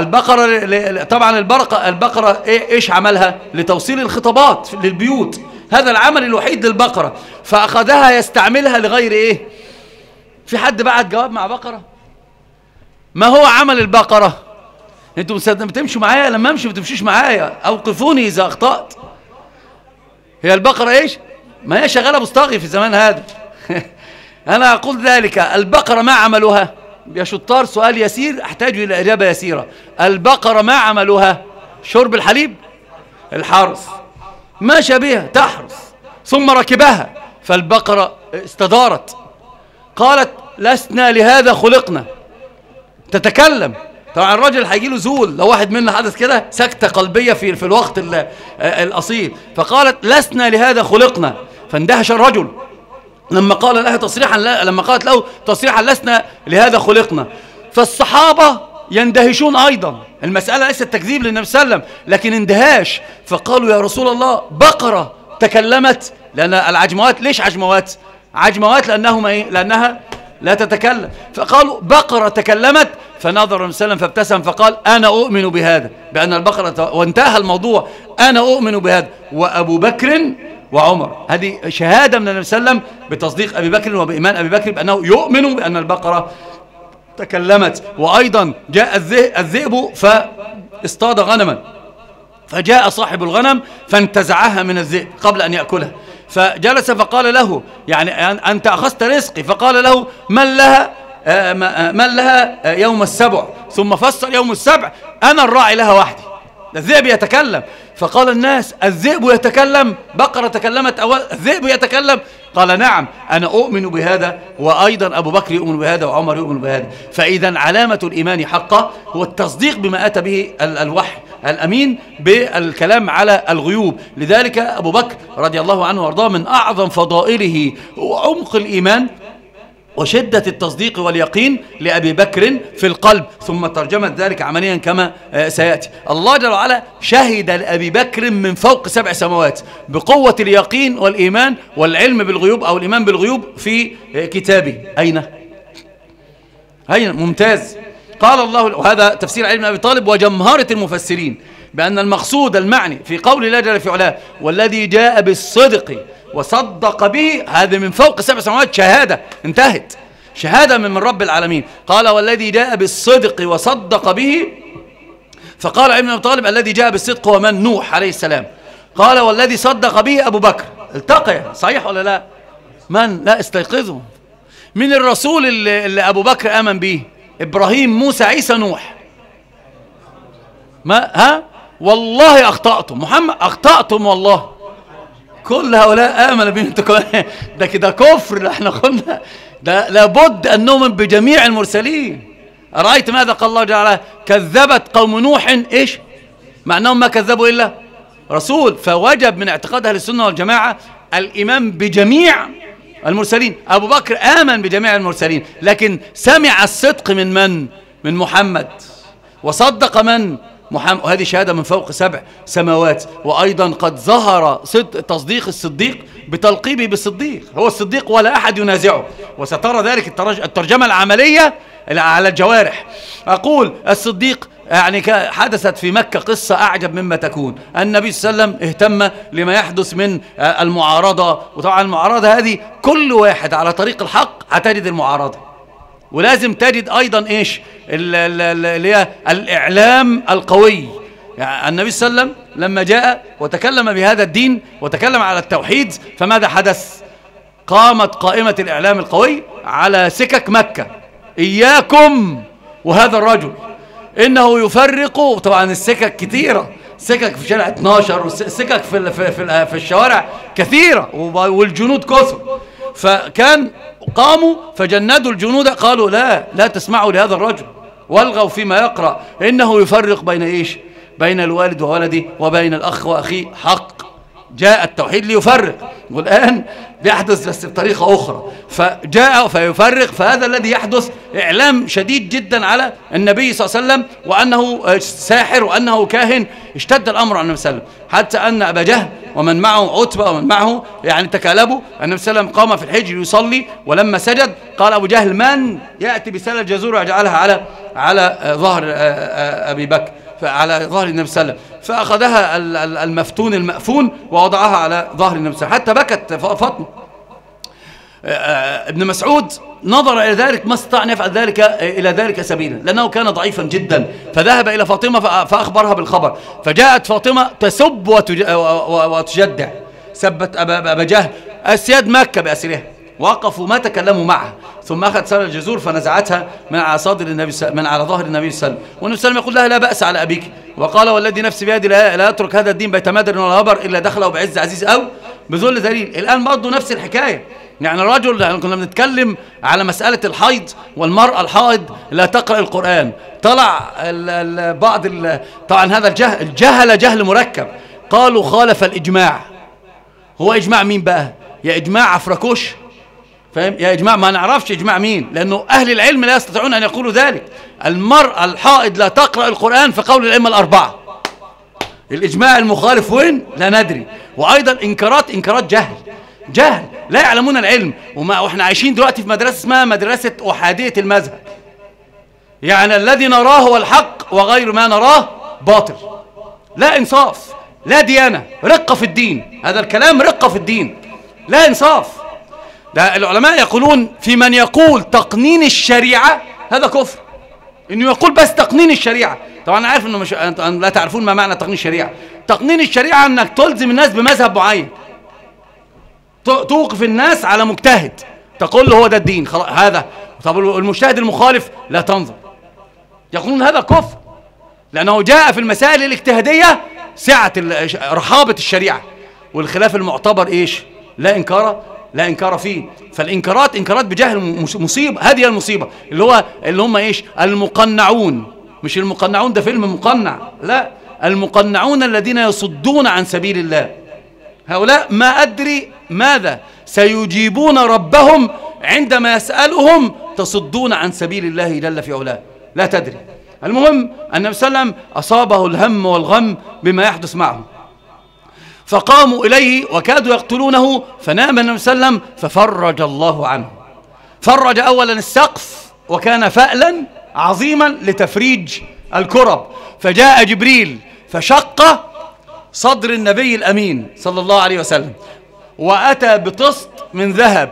البقرة طبعا البقرة, البقرة إيش عملها؟ لتوصيل الخطابات للبيوت، هذا العمل الوحيد للبقرة. فأخذها يستعملها لغير إيه؟ في حد بعت جواب مع بقرة؟ ما هو عمل البقرة؟ انتم بتمشوا معايا؟ لما امشي ما تمشيش معايا، اوقفوني إذا أخطأت. هي البقرة إيش؟ ما هي شغالة مستغي في الزمان هذا. أنا أقول ذلك. البقرة ما عملوها يا شطار؟ سؤال يسير أحتاج إلى إجابة يسيرة. البقرة ما عملوها؟ شرب الحليب، الحرث، ما شبيها تحرث، ثم ركبها. فالبقرة استدارت قالت لسنا لهذا خلقنا، تتكلم. طبعا الراجل هيجي له زول لو واحد منا حدث كده سكتة قلبية في في الوقت الأصيل. فقالت لسنا لهذا خلقنا، فاندهش الرجل لما قال لها تصريحا لما قالت له تصريحا لسنا لهذا خلقنا. فالصحابة يندهشون أيضا، المسألة ليست تكذيب للنبي صلى الله عليه وسلم لكن اندهاش. فقالوا يا رسول الله بقرة تكلمت. لأن العجموات ليش عجموات؟ عجموات لأنهما إيه؟ لأنها لا تتكلم. فقالوا بقرة تكلمت. فنظر النبي صلى الله عليه وسلم فابتسم فقال أنا أؤمن بهذا، بأن البقرة، وانتهى الموضوع. أنا أؤمن بهذا وأبو بكر وعمر. هذه شهادة من النبي صلى الله عليه وسلم بتصديق أبي بكر وبإيمان أبي بكر بأنه يؤمن بأن البقرة تكلمت. وأيضا جاء الذئب فاصطاد غنما، فجاء صاحب الغنم فانتزعها من الذئب قبل أن يأكلها، فجلس فقال له يعني أنت أخذت رزقي، فقال له من لها من لها يوم السبع، ثم فسر يوم السبع أنا الراعي لها وحدي. الذئب يتكلم. فقال الناس الذئب يتكلم؟ بقرة تكلمت أول، الذئب يتكلم؟ قال نعم أنا أؤمن بهذا وأيضا أبو بكر يؤمن بهذا وعمر يؤمن بهذا. فإذا علامة الإيمان حقا هو التصديق بما أتى به الوحي الأمين بالكلام على الغيوب. لذلك أبو بكر رضي الله عنه وارضاه من أعظم فضائله وعمق الإيمان وشدة التصديق واليقين لأبي بكر في القلب، ثم ترجمت ذلك عمليا كما سيأتي. الله جل وعلا شهد لأبي بكر من فوق سبع سماوات بقوة اليقين والإيمان والعلم بالغيوب أو الإيمان بالغيوب في كتابه. أين؟ أين؟ ممتاز. قال الله، وهذا تفسير علي بن أبي طالب وجمهرة المفسرين، بأن المقصود المعني في قول الله جل في علاه والذي جاء بالصدق وصدق به، هذا من فوق سبع سماوات شهادة انتهت، شهادة من رب العالمين. قال والذي جاء بالصدق وصدق به، فقال علي بن أبي طالب الذي جاء بالصدق هو من؟ نوح عليه السلام. قال والذي صدق به أبو بكر. التقي، صحيح ولا لا؟ من؟ لا، استيقظوا. من الرسول اللي, اللي أبو بكر آمن به؟ إبراهيم، موسى، عيسى، نوح. ما ها والله أخطأتم، محمد أخطأتم والله. كل هؤلاء آمن بهم. ده كده كفر. احنا قلنا ده لابد أن نؤمن بجميع المرسلين. أرأيت ماذا قال الله جل كذبت قوم نوح إيش؟ مع أنهم ما كذبوا إلا رسول. فوجب من اعتقاد أهل السنة والجماعة الإيمان بجميع المرسلين. أبو بكر آمن بجميع المرسلين، لكن سمع الصدق من من؟ من محمد. وصدق من؟ محمد. وهذه شهادة من فوق سبع سماوات. وأيضا قد ظهر صدق تصديق الصديق بتلقيبه بالصديق، هو الصديق ولا أحد ينازعه. وسترى ذلك الترجمة العملية على الجوارح. أقول الصديق يعني حدثت في مكة قصة أعجب مما تكون. النبي صلى الله عليه وسلم اهتم لما يحدث من المعارضة، وطبعا المعارضة هذه كل واحد على طريق الحق هتجد المعارضة، ولازم تجد أيضا إيش اللي هي الإعلام القوي. يعني النبي صلى الله عليه وسلم لما جاء وتكلم بهذا الدين وتكلم على التوحيد، فماذا حدث؟ قامت قائمة الإعلام القوي على سكك مكة، إياكم وهذا الرجل إنه يفرق. طبعا السكك كثيرة، سكك في شارع اثناشر وسكك في, في, في, في الشوارع كثيرة، والجنود كثر. فكان قاموا فجندوا الجنود، قالوا لا لا تسمعوا لهذا الرجل، والغوا فيما يقرأ، إنه يفرق بين إيش؟ بين الوالد وولده وبين الأخ وأخيه. حق، جاء التوحيد ليفرق، والآن بيحدث بس بطريقة أخرى. فجاء فيفرق، فهذا الذي يحدث إعلام شديد جدا على النبي صلى الله عليه وسلم وأنه ساحر وأنه كاهن. اشتد الأمر على النبي صلى الله عليه وسلم، حتى أن أبا جهل ومن معه عتبة ومن معه يعني تكالبوا. النبي صلى الله عليه وسلم قام في الحجر يصلي، ولما سجد قال أبو جهل من يأتي بسلة الجزور ويجعلها على على ظهر أبي بكر، على ظهر النبي صلى الله عليه وسلم، فأخذها المفتون المأفون ووضعها على ظهر النبي صلى الله عليه وسلم، حتى بكت فاطمة. ابن مسعود نظر إلى ذلك، ما استطاع أن يفعل ذلك إلى ذلك سبيلا، لأنه كان ضعيفا جدا. فذهب إلى فاطمة فأخبرها بالخبر، فجاءت فاطمة تسب وتجدع، سبت أبا جهل. أسياد مكة بأسرها وقفوا ما تكلموا معها، ثم أخذ سلة الجزور فنزعتها من على صدر النبي من على ظهر النبي صلى الله عليه وسلم. والنبي صلى الله عليه وسلم يقول لها لا بأس على أبيك، وقال والذي نفسي بيدي لا يترك هذا الدين بيت مدر ولا هبر إلا دخله بعز عزيز أو بذل ذليل. الآن برضه نفس الحكاية. يعني الرجل، يعني كنا بنتكلم على مسألة الحيض، والمرأة الحائض لا تقرأ القرآن. طلع ال ال بعض ال طبعا هذا الجهل, الجهل جهل مركب، قالوا خالف الإجماع. هو إجماع مين بقى؟ يا إجماع عفركوش، فاهم؟ يا إجماع ما نعرفش إجماع مين، لأنه أهل العلم لا يستطيعون أن يقولوا ذلك. المرأة الحائض لا تقرأ القرآن في قول الأئمة الأربعة. الإجماع المخالف وين؟ لا ندري. وأيضا إنكارات إنكارات جهل جهل لا يعلمون العلم. وما وإحنا عايشين دلوقتي في مدرسة اسمها مدرسة أحادية المذهب، يعني الذي نراه هو الحق وغير ما نراه باطل. لا إنصاف، لا ديانة، رقة في الدين. هذا الكلام رقة في الدين، لا إنصاف. ده العلماء يقولون في من يقول تقنين الشريعة هذا كفر، إنه يقول بس تقنين الشريعة. طبعا أنا عارف إنه مش لا تعرفون ما معنى تقنين الشريعة. تقنين الشريعة إنك تلزم الناس بمذهب معين، توقف الناس على مجتهد، تقول له هو ده الدين خلاص هذا. طب المجتهد المخالف لا تنظر. يقولون هذا كفر، لأنه جاء في المسائل الاجتهادية سعة رحابة الشريعة، والخلاف المعتبر إيش؟ لا إنكار لا إنكار فيه. فالإنكارات إنكارات بجهل مصيبة. هذه المصيبة اللي هو اللي هم إيش؟ المقنعون. مش المقنعون ده فيلم مقنع، لا، المقنعون الذين يصدون عن سبيل الله. هؤلاء ما أدري ماذا سيجيبون ربهم عندما يسألهم تصدون عن سبيل الله جل في علاه، لا تدري. المهم أن النبي صلى الله عليه وسلم أصابه الهم والغم بما يحدث معه، فقاموا إليه وكادوا يقتلونه، فنام النبي صلى الله عليه وسلم ففرج الله عنه. فرج أولا السقف، وكان فألا عظيما لتفريج الكرب، فجاء جبريل فشق صدر النبي الأمين صلى الله عليه وسلم، وأتى بطست من ذهب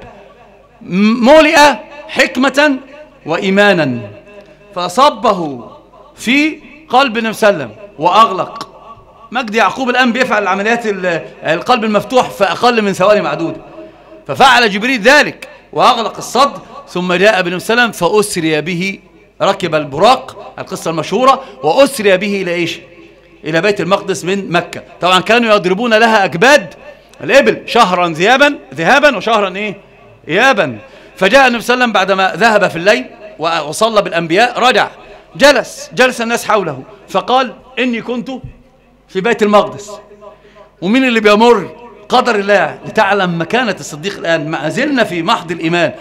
ملئ حكمة وإيمانا، فصبه في قلب النبي صلى الله عليه وسلم وأغلق. مجدي يعقوب الآن بيفعل عمليات القلب المفتوح في أقل من ثواني معدودة، ففعل جبريل ذلك وأغلق الصدر، ثم جاء بالنبي صلى الله عليه وسلم فأسري به، ركب البراق، القصة المشهورة، وأسري به إلى إيش؟ إلى بيت المقدس من مكة. طبعا كانوا يضربون لها أكباد الإبل شهرا ذهابا ذهابا وشهرا إيه؟ إيابا. فجاء النبي صلى الله عليه وسلم بعدما ذهب في الليل وصلى بالأنبياء، رجع جلس جلس الناس حوله، فقال إني كنت في بيت المقدس. ومين اللي بيمر؟ قدر الله، لتعلم مكانة الصديق. الآن ما زلنا في محض الإيمان.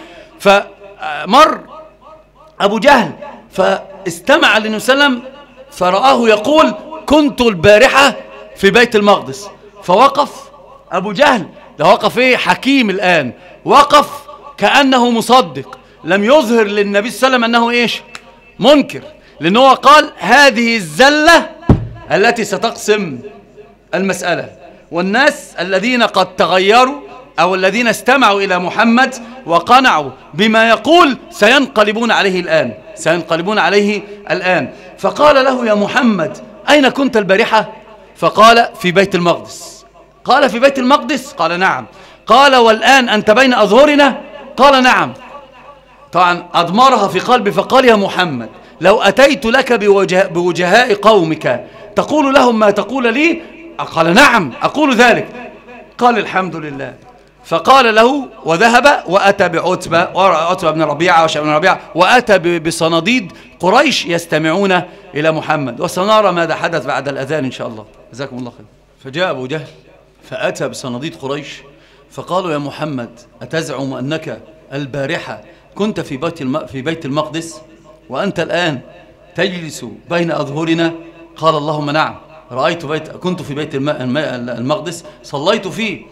فمر أبو جهل فاستمع للنبي صلى الله عليه وسلم فرآه يقول كنت البارحة في بيت المقدس، فوقف أبو جهل. ده وقف إيه؟ حكيم الآن، وقف كأنه مصدق، لم يظهر للنبي صلى الله عليه وسلم أنه إيش؟ منكر، لأنه قال هذه الزلة التي ستقسم المسألة، والناس الذين قد تغيروا أو الذين استمعوا إلى محمد وقنعوا بما يقول سينقلبون عليه الآن سينقلبون عليه الآن. فقال له يا محمد أين كنت البارحة؟ فقال في بيت المقدس. قال في بيت المقدس؟ قال نعم. قال والآن أنت بين أظهرنا؟ قال نعم. طبعا أضمرها في قلبي، فقال يا محمد لو أتيت لك بوجه بوجهاء قومك تقول لهم ما تقول لي؟ قال نعم أقول ذلك. قال الحمد لله. فقال له وذهب وأتى بعتبة وعتبة بن ربيعة وشيبة بن ربيعة، وأتى بصناديد قريش يستمعون إلى محمد، وسنرى ماذا حدث بعد الأذان إن شاء الله. جزاكم الله خير. فجاء أبو جهل فأتى بصناديد قريش، فقالوا يا محمد أتزعم أنك البارحة كنت في بيت الم... في بيت المقدس وأنت الآن تجلس بين أظهرنا؟ قال اللهم نعم، رأيت بيت كنت في بيت الم... المقدس صليت فيه.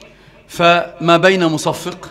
فما بين مصفق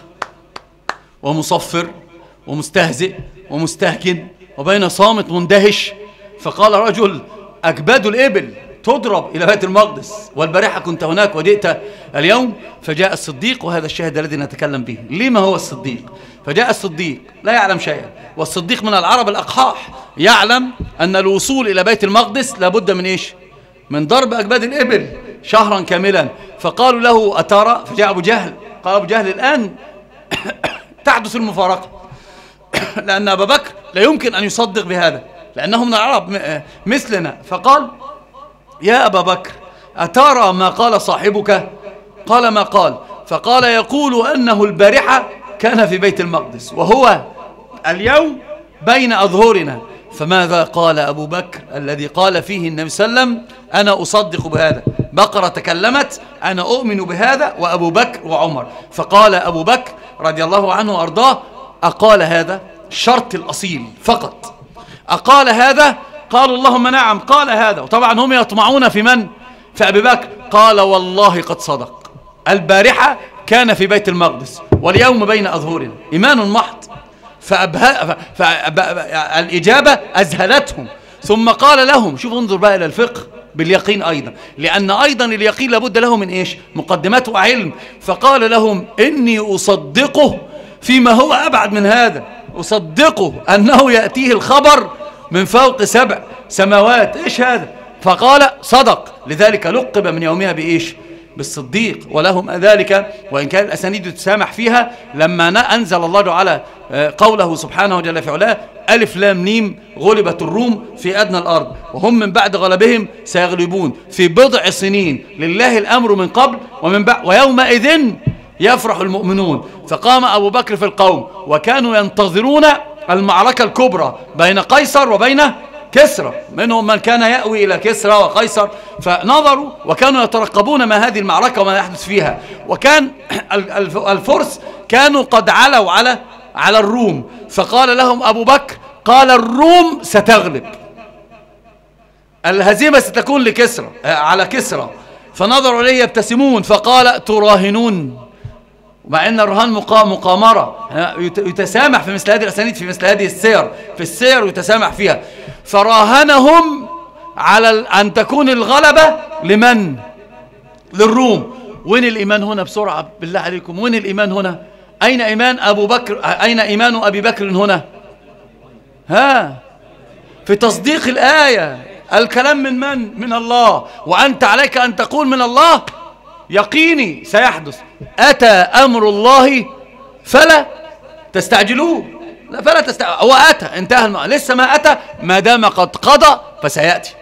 ومصفر ومستهزئ ومستهجن وبين صامت مندهش، فقال رجل أكباد الإبل تضرب إلى بيت المقدس والبارحة كنت هناك وجئت اليوم. فجاء الصديق، وهذا الشاهد الذي نتكلم به. لما هو الصديق؟ فجاء الصديق لا يعلم شيئا، والصديق من العرب الأقحاح، يعلم أن الوصول إلى بيت المقدس لابد من إيش؟ من ضرب أكباد الإبل شهرا كاملا. فقالوا له أترى؟ فجاء أبو جهل. قال أبو جهل الآن تحدث المفارقة، لأن أبا بكر لا يمكن أن يصدق بهذا لأنه من العرب مثلنا. فقال يا أبا بكر أترى ما قال صاحبك؟ قال ما قال؟ فقال يقول أنه البارحة كان في بيت المقدس وهو اليوم بين أظهرنا. فماذا قال أبو بكر الذي قال فيه النبي صلى الله عليه وسلم أنا أصدق بهذا؟ بقرة تكلمت أنا أؤمن بهذا، وأبو بكر وعمر. فقال أبو بكر رضي الله عنه وأرضاه أقال هذا؟ الشرط الأصيل فقط أقال هذا؟ قالوا اللهم نعم قال هذا. وطبعا هم يطمعون في من؟ في أبي بكر. قال والله قد صدق، البارحة كان في بيت المقدس واليوم بين أظهرنا. إيمان محض. فالإجابة أذهلتهم. ثم قال لهم، شوف انظر بقى إلى الفقه باليقين أيضا، لأن أيضا اليقين لابد له من إيش؟ مقدمات وعلم. فقال لهم إني أصدقه فيما هو أبعد من هذا، أصدقه أنه يأتيه الخبر من فوق سبع سماوات. إيش هذا؟ فقال صدق. لذلك لقب من يومها بإيش؟ بالصديق. ولهم ذلك، وإن كان الأسانيد تسامح فيها، لما أنزل الله على قوله سبحانه وجل في علاه ألف لام ميم غلبت الروم في أدنى الأرض وهم من بعد غلبهم سيغلبون في بضع سنين لله الأمر من قبل ومن بعد ويومئذ يفرح المؤمنون. فقام أبو بكر في القوم وكانوا ينتظرون المعركة الكبرى بين قيصر وبين كسرى، منهم من كان يأوي إلى كسرى وقيصر، فنظروا وكانوا يترقبون ما هذه المعركة وما يحدث فيها. وكان الفرس كانوا قد علوا على على الروم، فقال لهم أبو بكر قال الروم ستغلب، الهزيمة ستكون لكسرى على كسرى. فنظروا إليه يبتسمون، فقال تراهنون، مع أن الرهان مقامرة، يتسامح في مثل هذه الأسانيد، في مثل هذه السير، في السير يتسامح فيها. فراهنهم على أن تكون الغلبة لمن؟ للروم. وين الإيمان هنا بسرعة بالله عليكم؟ وين الإيمان هنا؟ أين إيمان أبو بكر؟ أين إيمان أبي بكر هنا؟ ها، في تصديق الآية، الكلام من من؟ من الله. وأنت عليك أن تقول من الله يقيني سيحدث، أتى أمر الله فلا تستعجلوه، لا فلا تستعجلوه، هو أتى، انتهى الماء، لسه ما أتى، ما دام قد قضى فسيأتي.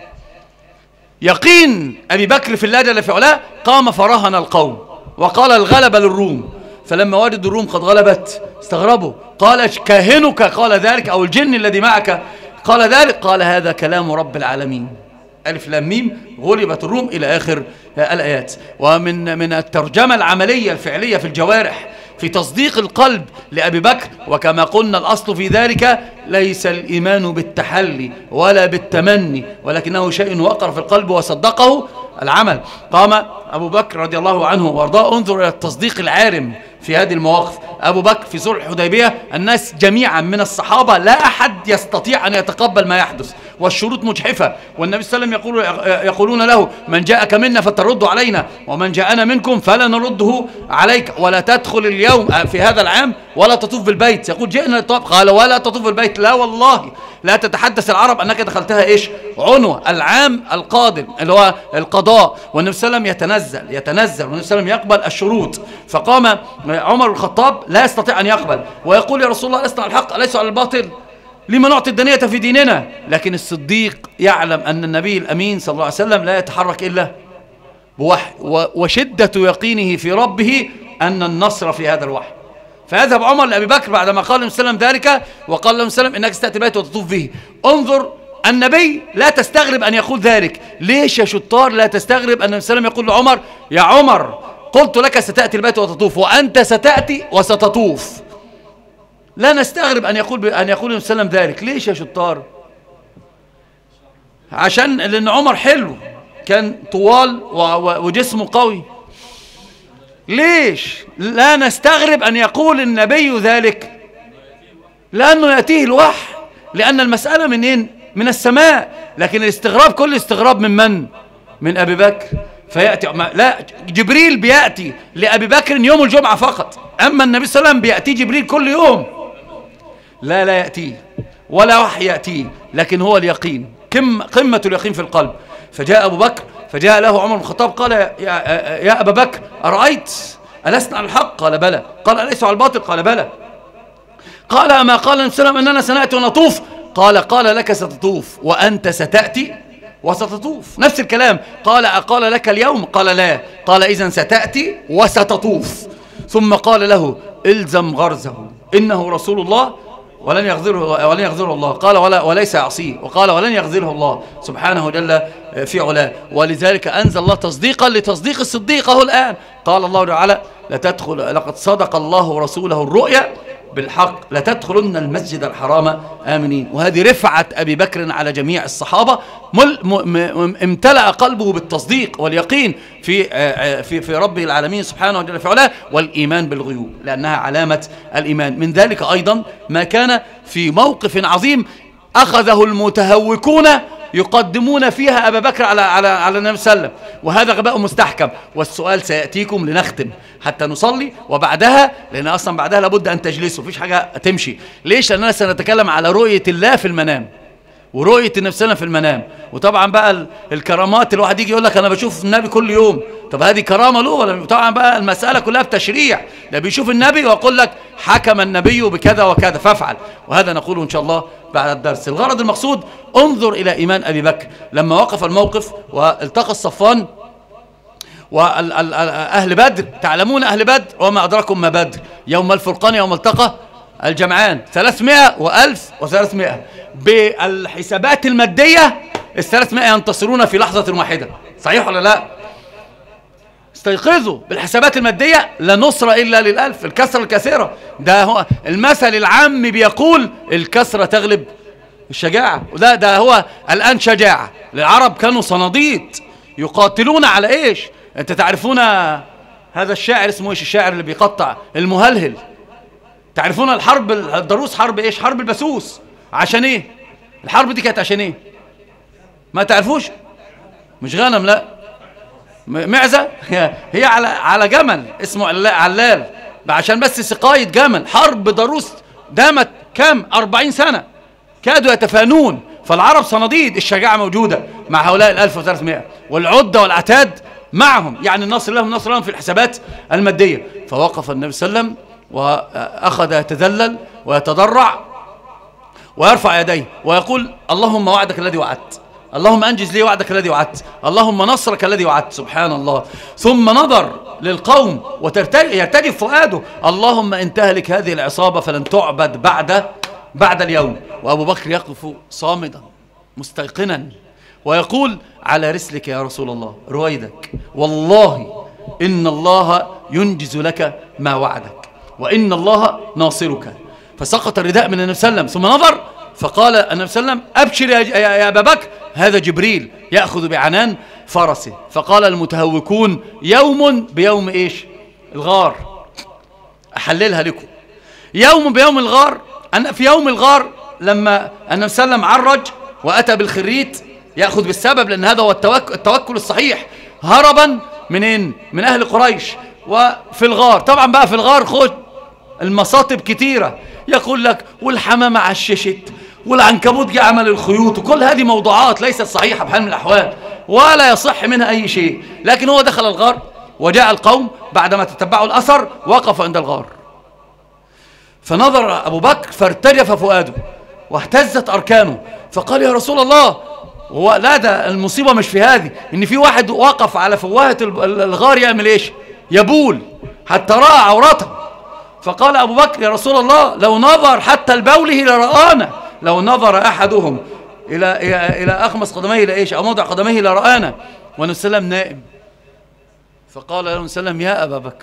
يقين أبي بكر في الله جل في علاه. قام فرهن القوم وقال الغلبة للروم، فلما وجدوا الروم قد غلبت استغربوا، قال كاهنك قال ذلك، أو الجن الذي معك قال ذلك، قال هذا كلام رب العالمين، ألف لام ميم، غلبت الروم إلى آخر الآيات. ومن من الترجمة العملية الفعلية في الجوارح في تصديق القلب لأبي بكر، وكما قلنا الأصل في ذلك ليس الإيمان بالتحلي ولا بالتمني، ولكنه شيء وقر في القلب وصدقه العمل. قام أبو بكر رضي الله عنه وارضاه، انظر إلى التصديق العارم في هذه المواقف. أبو بكر في صلح الحديبية الناس جميعا من الصحابة لا أحد يستطيع أن يتقبل ما يحدث، والشروط مجحفة، والنبي صلى الله عليه وسلم يقول يقولون له من جاءك منا فترد علينا، ومن جاءنا منكم فلا نرده عليك، ولا تدخل اليوم في هذا العام ولا تطوف بالبيت. يقول جئنا للطواف، قال ولا تطوف بالبيت، لا والله لا تتحدث العرب أنك دخلتها إيش؟ عنوة. العام القادم اللي هو القضاء، والنبي صلى الله عليه وسلم يتنزل يتنزل والنبي صلى الله عليه وسلم يقبل الشروط. فقام عمر بن الخطاب لا يستطيع أن يقبل، ويقول يا رسول الله لسنا على الحق أليس على الباطل؟ لما نعطي الدنية في ديننا؟ لكن الصديق يعلم أن النبي الأمين صلى الله عليه وسلم لا يتحرك إلا بوحي، وشدة يقينه في ربه أن النصر في هذا الوحي. فيذهب عمر لأبي بكر بعدما قال النبي صلى الله عليه وسلم ذلك، وقال له النبي إنك ستأتي البيت وتطوف به. انظر، النبي لا تستغرب أن يقول ذلك. ليش يا شطار لا تستغرب أن النبي صلى الله عليه وسلم يقول لعمر يا عمر قلت لك ستأتي البيت وتطوف، وأنت ستأتي وستطوف؟ لا نستغرب أن يقول أن يقول النبي صلى الله عليه وسلم ذلك. ليش يا شطار؟ عشان لأن عمر حلو، كان طوال وجسمه قوي. ليش لا نستغرب أن يقول النبي ذلك؟ لأنه يأتيه الوحي، لأن المسألة منين؟ من السماء. لكن الاستغراب كل استغراب من من؟ من أبي بكر. فيأتي لا، جبريل بيأتي لأبي بكر يوم الجمعة فقط، أما النبي صلى الله عليه وسلم بيأتي جبريل كل يوم. لا لا يأتيه ولا وحي يأتيه، لكن هو اليقين، قمة اليقين في القلب. فجاء أبو بكر، فجاء له عمر بن الخطاب قال يا, يا أبا بكر أرأيت ألسنا على الحق؟ قال بلى. قال أليس على الباطل؟ قال بلى. قال أما قال النبي صلى الله عليه وسلم أننا سنأتي ونطوف؟ قال قال لك ستطوف وأنت ستأتي وستطوف، نفس الكلام. قال أقال لك اليوم؟ قال لا. قال إذن ستأتي وستطوف. ثم قال له إلزم غرزه إنه رسول الله ولن يغزله ولن يغزله الله. قال ولا وليس يعصيه، وقال ولن يغزله الله سبحانه جل في علاه. ولذلك أنزل الله تصديقا لتصديق الصديق. أهو الآن قال الله تعالى لتدخل لقد صدق الله ورسوله الرؤيا بالحق لتدخلن المسجد الحرام آمنين. وهذه رفعة أبي بكر على جميع الصحابة، مل م امتلأ قلبه بالتصديق واليقين في في في رب العالمين سبحانه وتعالى في علاه، والإيمان بالغيوب، لأنها علامة الإيمان. من ذلك أيضا ما كان في موقف عظيم أخذه المتهوكون يقدمون فيها أبا بكر على على على النبي صلى الله عليه وسلم، وهذا غباء مستحكم. والسؤال سيأتيكم لنختم حتى نصلي، وبعدها لأن أصلا بعدها لابد أن تجلسوا، مفيش حاجة تمشي. ليش؟ لأننا سنتكلم على رؤية الله في المنام ورؤية النبي صلى الله عليه وسلم في المنام. وطبعا بقى الكرامات، الواحد يجي يقول لك أنا بشوف النبي كل يوم، طب هذه كرامة له ولا؟ طبعا بقى المسألة كلها بتشريع، ده بيشوف النبي ويقول لك حكم النبي بكذا وكذا فافعل، وهذا نقوله إن شاء الله بعد الدرس. الغرض المقصود انظر إلى إيمان أبي بكر لما وقف الموقف والتقى الصفان وأهل بدر. تعلمون أهل بدر وما أدراكم ما بدر، يوم الفرقان يوم التقى الجمعان، ثلاثمائة وألف وثلاثمائة. بالحسابات المادية الثلاثمائة ينتصرون في لحظة واحدة، صحيح ولا لا؟ استيقظوا بالحسابات المادية، لا نصر إلا للألف، الكسرة الكثيرة. ده هو المثل العام بيقول الكسرة تغلب الشجاعة، وده ده هو الآن شجاعة. العرب كانوا صناديد يقاتلون على إيش؟ أنت تعرفون هذا الشاعر اسمه إيش؟ الشاعر اللي بيقطع المهلهل. تعرفون الحرب الضروس حرب إيش؟ حرب البسوس. عشان إيه الحرب دي كانت؟ عشان إيه؟ ما تعرفوش؟ مش غنم، لا معزة، هي على على جمل اسمه علال، عشان بس سقاية جمل. حرب ضروس دامت كام؟ أربعين سنة، كادوا يتفانون. فالعرب صناديد، الشجاعة موجودة مع هؤلاء الألف وثلاثمائة، والعدة والعتاد معهم، يعني النصر لهم نصر لهم في الحسابات المادية. فوقف النبي صلى الله عليه وسلم وأخذ يتذلل ويتضرع ويرفع يديه ويقول اللهم وعدك الذي وعدت، اللهم أنجز لي وعدك الذي وعدت، اللهم نصرك الذي وعدت. سبحان الله. ثم نظر للقوم ويرتجف فؤاده، اللهم إن تهلك هذه العصابة فلن تعبد بعد بعد اليوم. وأبو بكر يقف صامدا مستيقنا ويقول على رسلك يا رسول الله، رويدك، والله إن الله ينجز لك ما وعدك، وإن الله ناصرك. فسقط الرداء من النبي صلى الله عليه وسلم، ثم نظر فقال النبي صلى الله عليه وسلم أبشر يا, يا أبا بكر، هذا جبريل يأخذ بعنان فرسه. فقال المتهوكون يوم بيوم إيش؟ الغار. أحللها لكم. يوم بيوم الغار، أن في يوم الغار لما النبي صلى الله عليه وسلم عرج وأتى بالخريت يأخذ بالسبب، لأن هذا هو التوكل, التوكل الصحيح، هربا منين؟ من أهل قريش. وفي الغار طبعا بقى في الغار خد المصاطب كتيرة، يقول لك والحمامة عششت والعنكبوت جه عمل الخيوط، وكل هذه موضوعات ليست صحيحة بحال من الأحوال ولا يصح منها أي شيء. لكن هو دخل الغار وجاء القوم بعدما تتبعوا الأثر وقف عند الغار. فنظر أبو بكر فارتجف فؤاده واهتزت أركانه، فقال يا رسول الله، هو لا ده المصيبة مش في هذه، إن في واحد وقف على فوهة الغار يعمل إيش؟ يبول حتى رأى عورته. فقال أبو بكر يا رسول الله لو نظر حتى البوله لرآنا، لو نظر أحدهم إلى إلى أخمص قدميه إلى إيش؟ أو موضع قدميه لرآنا. والنبي صلى الله عليه وسلم نائم. فقال له النبي صلى الله عليه وسلم يا أبا بكر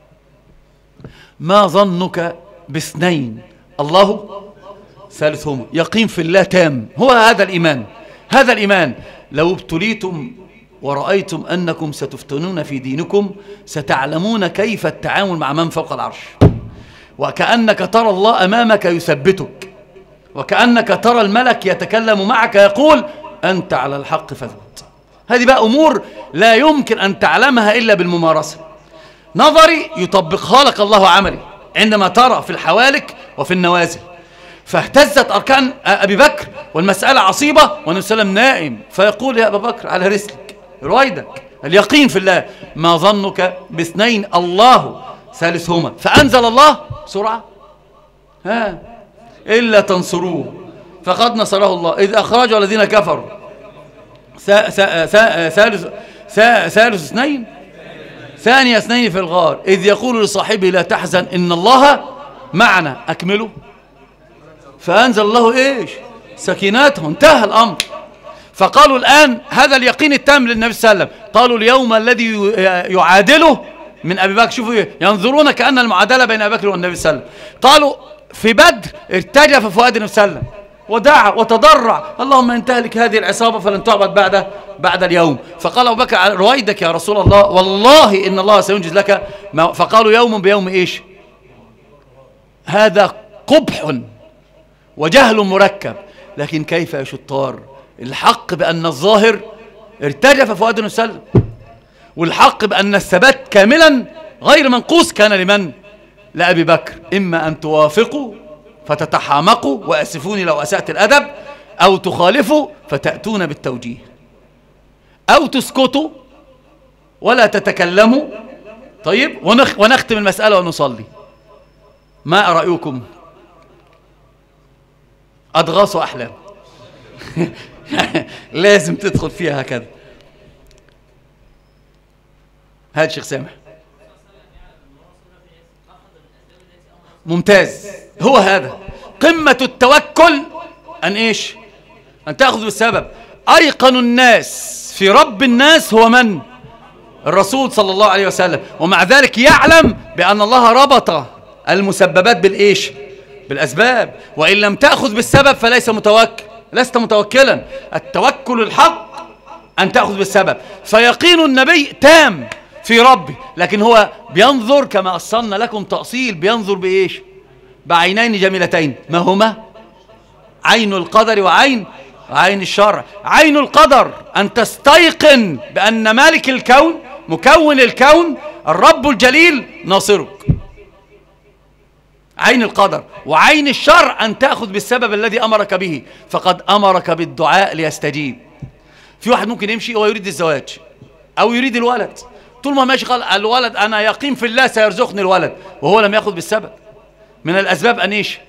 ما ظنك باثنين الله ثالثهما؟ يقين في الله تام، هو هذا الإيمان، هذا الإيمان. لو ابتليتم ورأيتم أنكم ستفتنون في دينكم ستعلمون كيف التعامل مع من فوق العرش، وكأنك ترى الله أمامك يثبتك، وكأنك ترى الملك يتكلم معك يقول أنت على الحق فاثبت. هذه بقى أمور لا يمكن أن تعلمها إلا بالممارسة. نظري يطبقها لك الله عملي عندما ترى في الحوالك وفي النوازل. فاهتزت أركان أبي بكر والمسألة عصيبة والنبي صلى الله عليه وسلم نائم، فيقول يا أبا بكر على رسلك، رويدك، اليقين في الله، ما ظنك باثنين الله ثالثهما. فأنزل الله بسرعة ها إلا تنصروه فقد نصره الله إذ أخرجوا الذين كفروا ثالث ثالث اثنين ثاني اثنين في الغار إذ يقول لصاحبه لا تحزن إن الله معنا. أكملوا. فأنزل الله إيش؟ سكيناته. انتهى الأمر. فقالوا الآن هذا اليقين التام للنبي صلى الله عليه وسلم، قالوا اليوم الذي يعادله من أبي بكر. شوفوا ينظرون كأن المعادلة بين أبي بكر والنبي صلى الله عليه وسلم. قالوا في بدر ارتجف فؤاد النبي صلى الله عليه وسلم ودعا وتضرع اللهم ان تهلك هذه العصابة فلن تعبد بعد بعد اليوم. فقال أبو بكر رويدك يا رسول الله والله إن الله سينجز لك. فقالوا يوم بيوم إيش؟ هذا قبح وجهل مركب. لكن كيف يا شطار؟ الحق بأن الظاهر ارتجف فؤاد النبي صلى الله عليه وسلم، والحق بأن الثبات كاملا غير منقوص كان لمن؟ لأبي بكر. إما أن توافقوا فتتحامقوا وأسفوني لو أسأت الأدب، أو تخالفوا فتأتون بالتوجيه، أو تسكتوا ولا تتكلموا. طيب ونخ ونختم المسألة ونصلي. ما رأيكم؟ أضغاث أحلام لازم تدخل فيها هكذا. هذا شيخ سامح ممتاز. هو هذا قمة التوكل، أن إيش؟ أن تأخذ بالسبب. أيقن الناس في رب الناس هو من؟ الرسول صلى الله عليه وسلم، ومع ذلك يعلم بأن الله ربط المسببات بالإيش؟ بالأسباب. وإن لم تأخذ بالسبب فليس متوكل، لست متوكلا. التوكل الحق أن تأخذ بالسبب. فيقين النبي تام في ربي، لكن هو بينظر كما أصلنا لكم تأصيل، بينظر بإيش؟ بعينين جميلتين، ما هما؟ عين القدر وعين عين الشرع. عين القدر أن تستيقن بأن مالك الكون مكون الكون الرب الجليل ناصرك، عين القدر. وعين الشرع أن تأخذ بالسبب الذي أمرك به، فقد أمرك بالدعاء ليستجيب. في واحد ممكن يمشي وهو يريد الزواج أو يريد الولد، طول ما ماشي قال الولد أنا يقين في الله سيرزقني الولد، وهو لم يأخذ بالسبب. من الأسباب أن إيش؟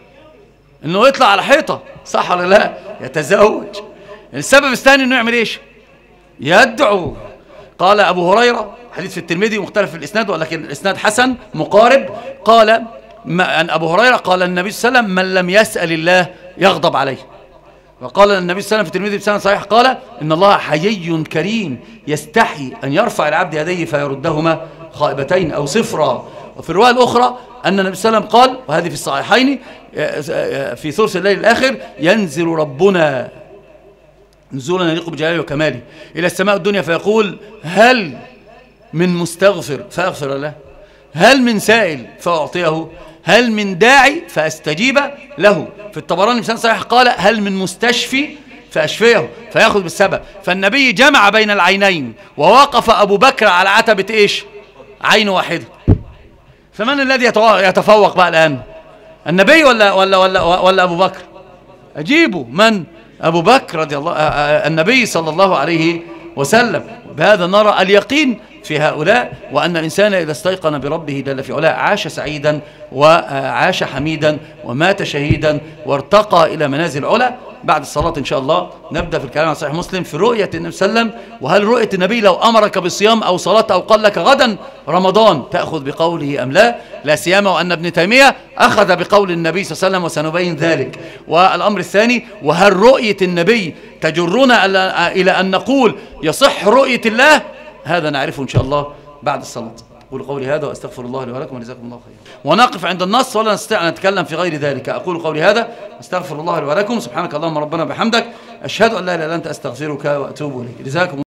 إنه يطلع على حيطة، صح ولا لا؟ يتزوج. السبب الثاني إنه يعمل إيش؟ يدعو. قال أبو هريرة، حديث في الترمذي مختلف في الإسناد ولكن الإسناد حسن مقارب، قال أن أبو هريرة قال النبي صلى الله عليه وسلم من لم يسأل الله يغضب عليه. وقال النبي صلى الله عليه وسلم في الترمذي بسند صحيح قال إن الله حيي كريم يستحي أن يرفع العبد يديه فيردهما خائبتين أو صفرا. وفي الرواية الأخرى أن النبي صلى الله عليه وسلم قال، وهذه في الصحيحين في ثلث الليل الآخر، ينزل ربنا نزولا يليق بجلاله وكماله إلى السماء الدنيا فيقول هل من مستغفر فأغفر له، هل من سائل فأعطيه، هل من داعي فأستجيب له. في الطبراني بسند صحيح قال هل من مستشفي فأشفيه، فيأخذ بالسبب. فالنبي جمع بين العينين، ووقف أبو بكر على عتبة إيش؟ عين واحدة. فمن الذي يتفوق بقى الآن؟ النبي ولا ولا ولا ولا أبو بكر؟ أجيبوا، من؟ أبو بكر رضي الله النبي صلى الله عليه وسلم. بهذا نرى اليقين في هؤلاء، وأن الإنسان إذا استيقن بربه جل في علاه عاش سعيدا وعاش حميدا ومات شهيدا وارتقى إلى منازل علا. بعد الصلاة إن شاء الله نبدأ في الكلام عن صحيح مسلم في رؤية النبي صلى الله عليه وسلم، وهل رؤية النبي لو أمرك بصيام أو صلاة أو قال لك غدا رمضان تأخذ بقوله أم لا؟ لا سيما وأن ابن تيمية أخذ بقول النبي صلى الله عليه وسلم وسنبين ذلك. والأمر الثاني، وهل رؤية النبي تجرنا إلى أن نقول يصح رؤية الله؟ هذا نعرفه إن شاء الله بعد الصلاة. أقول قولي هذا وأستغفر الله لي ولكم وجزاكم الله خيرا. ونقف عند النص ولا نستطيع أن نتكلم في غير ذلك. أقول قولي هذا وأستغفر الله لي ولكم. سبحانك اللهم ربنا بحمدك، أشهد أن لا إله إلا أنت، أستغفرك وأتوب إليك. جزاكم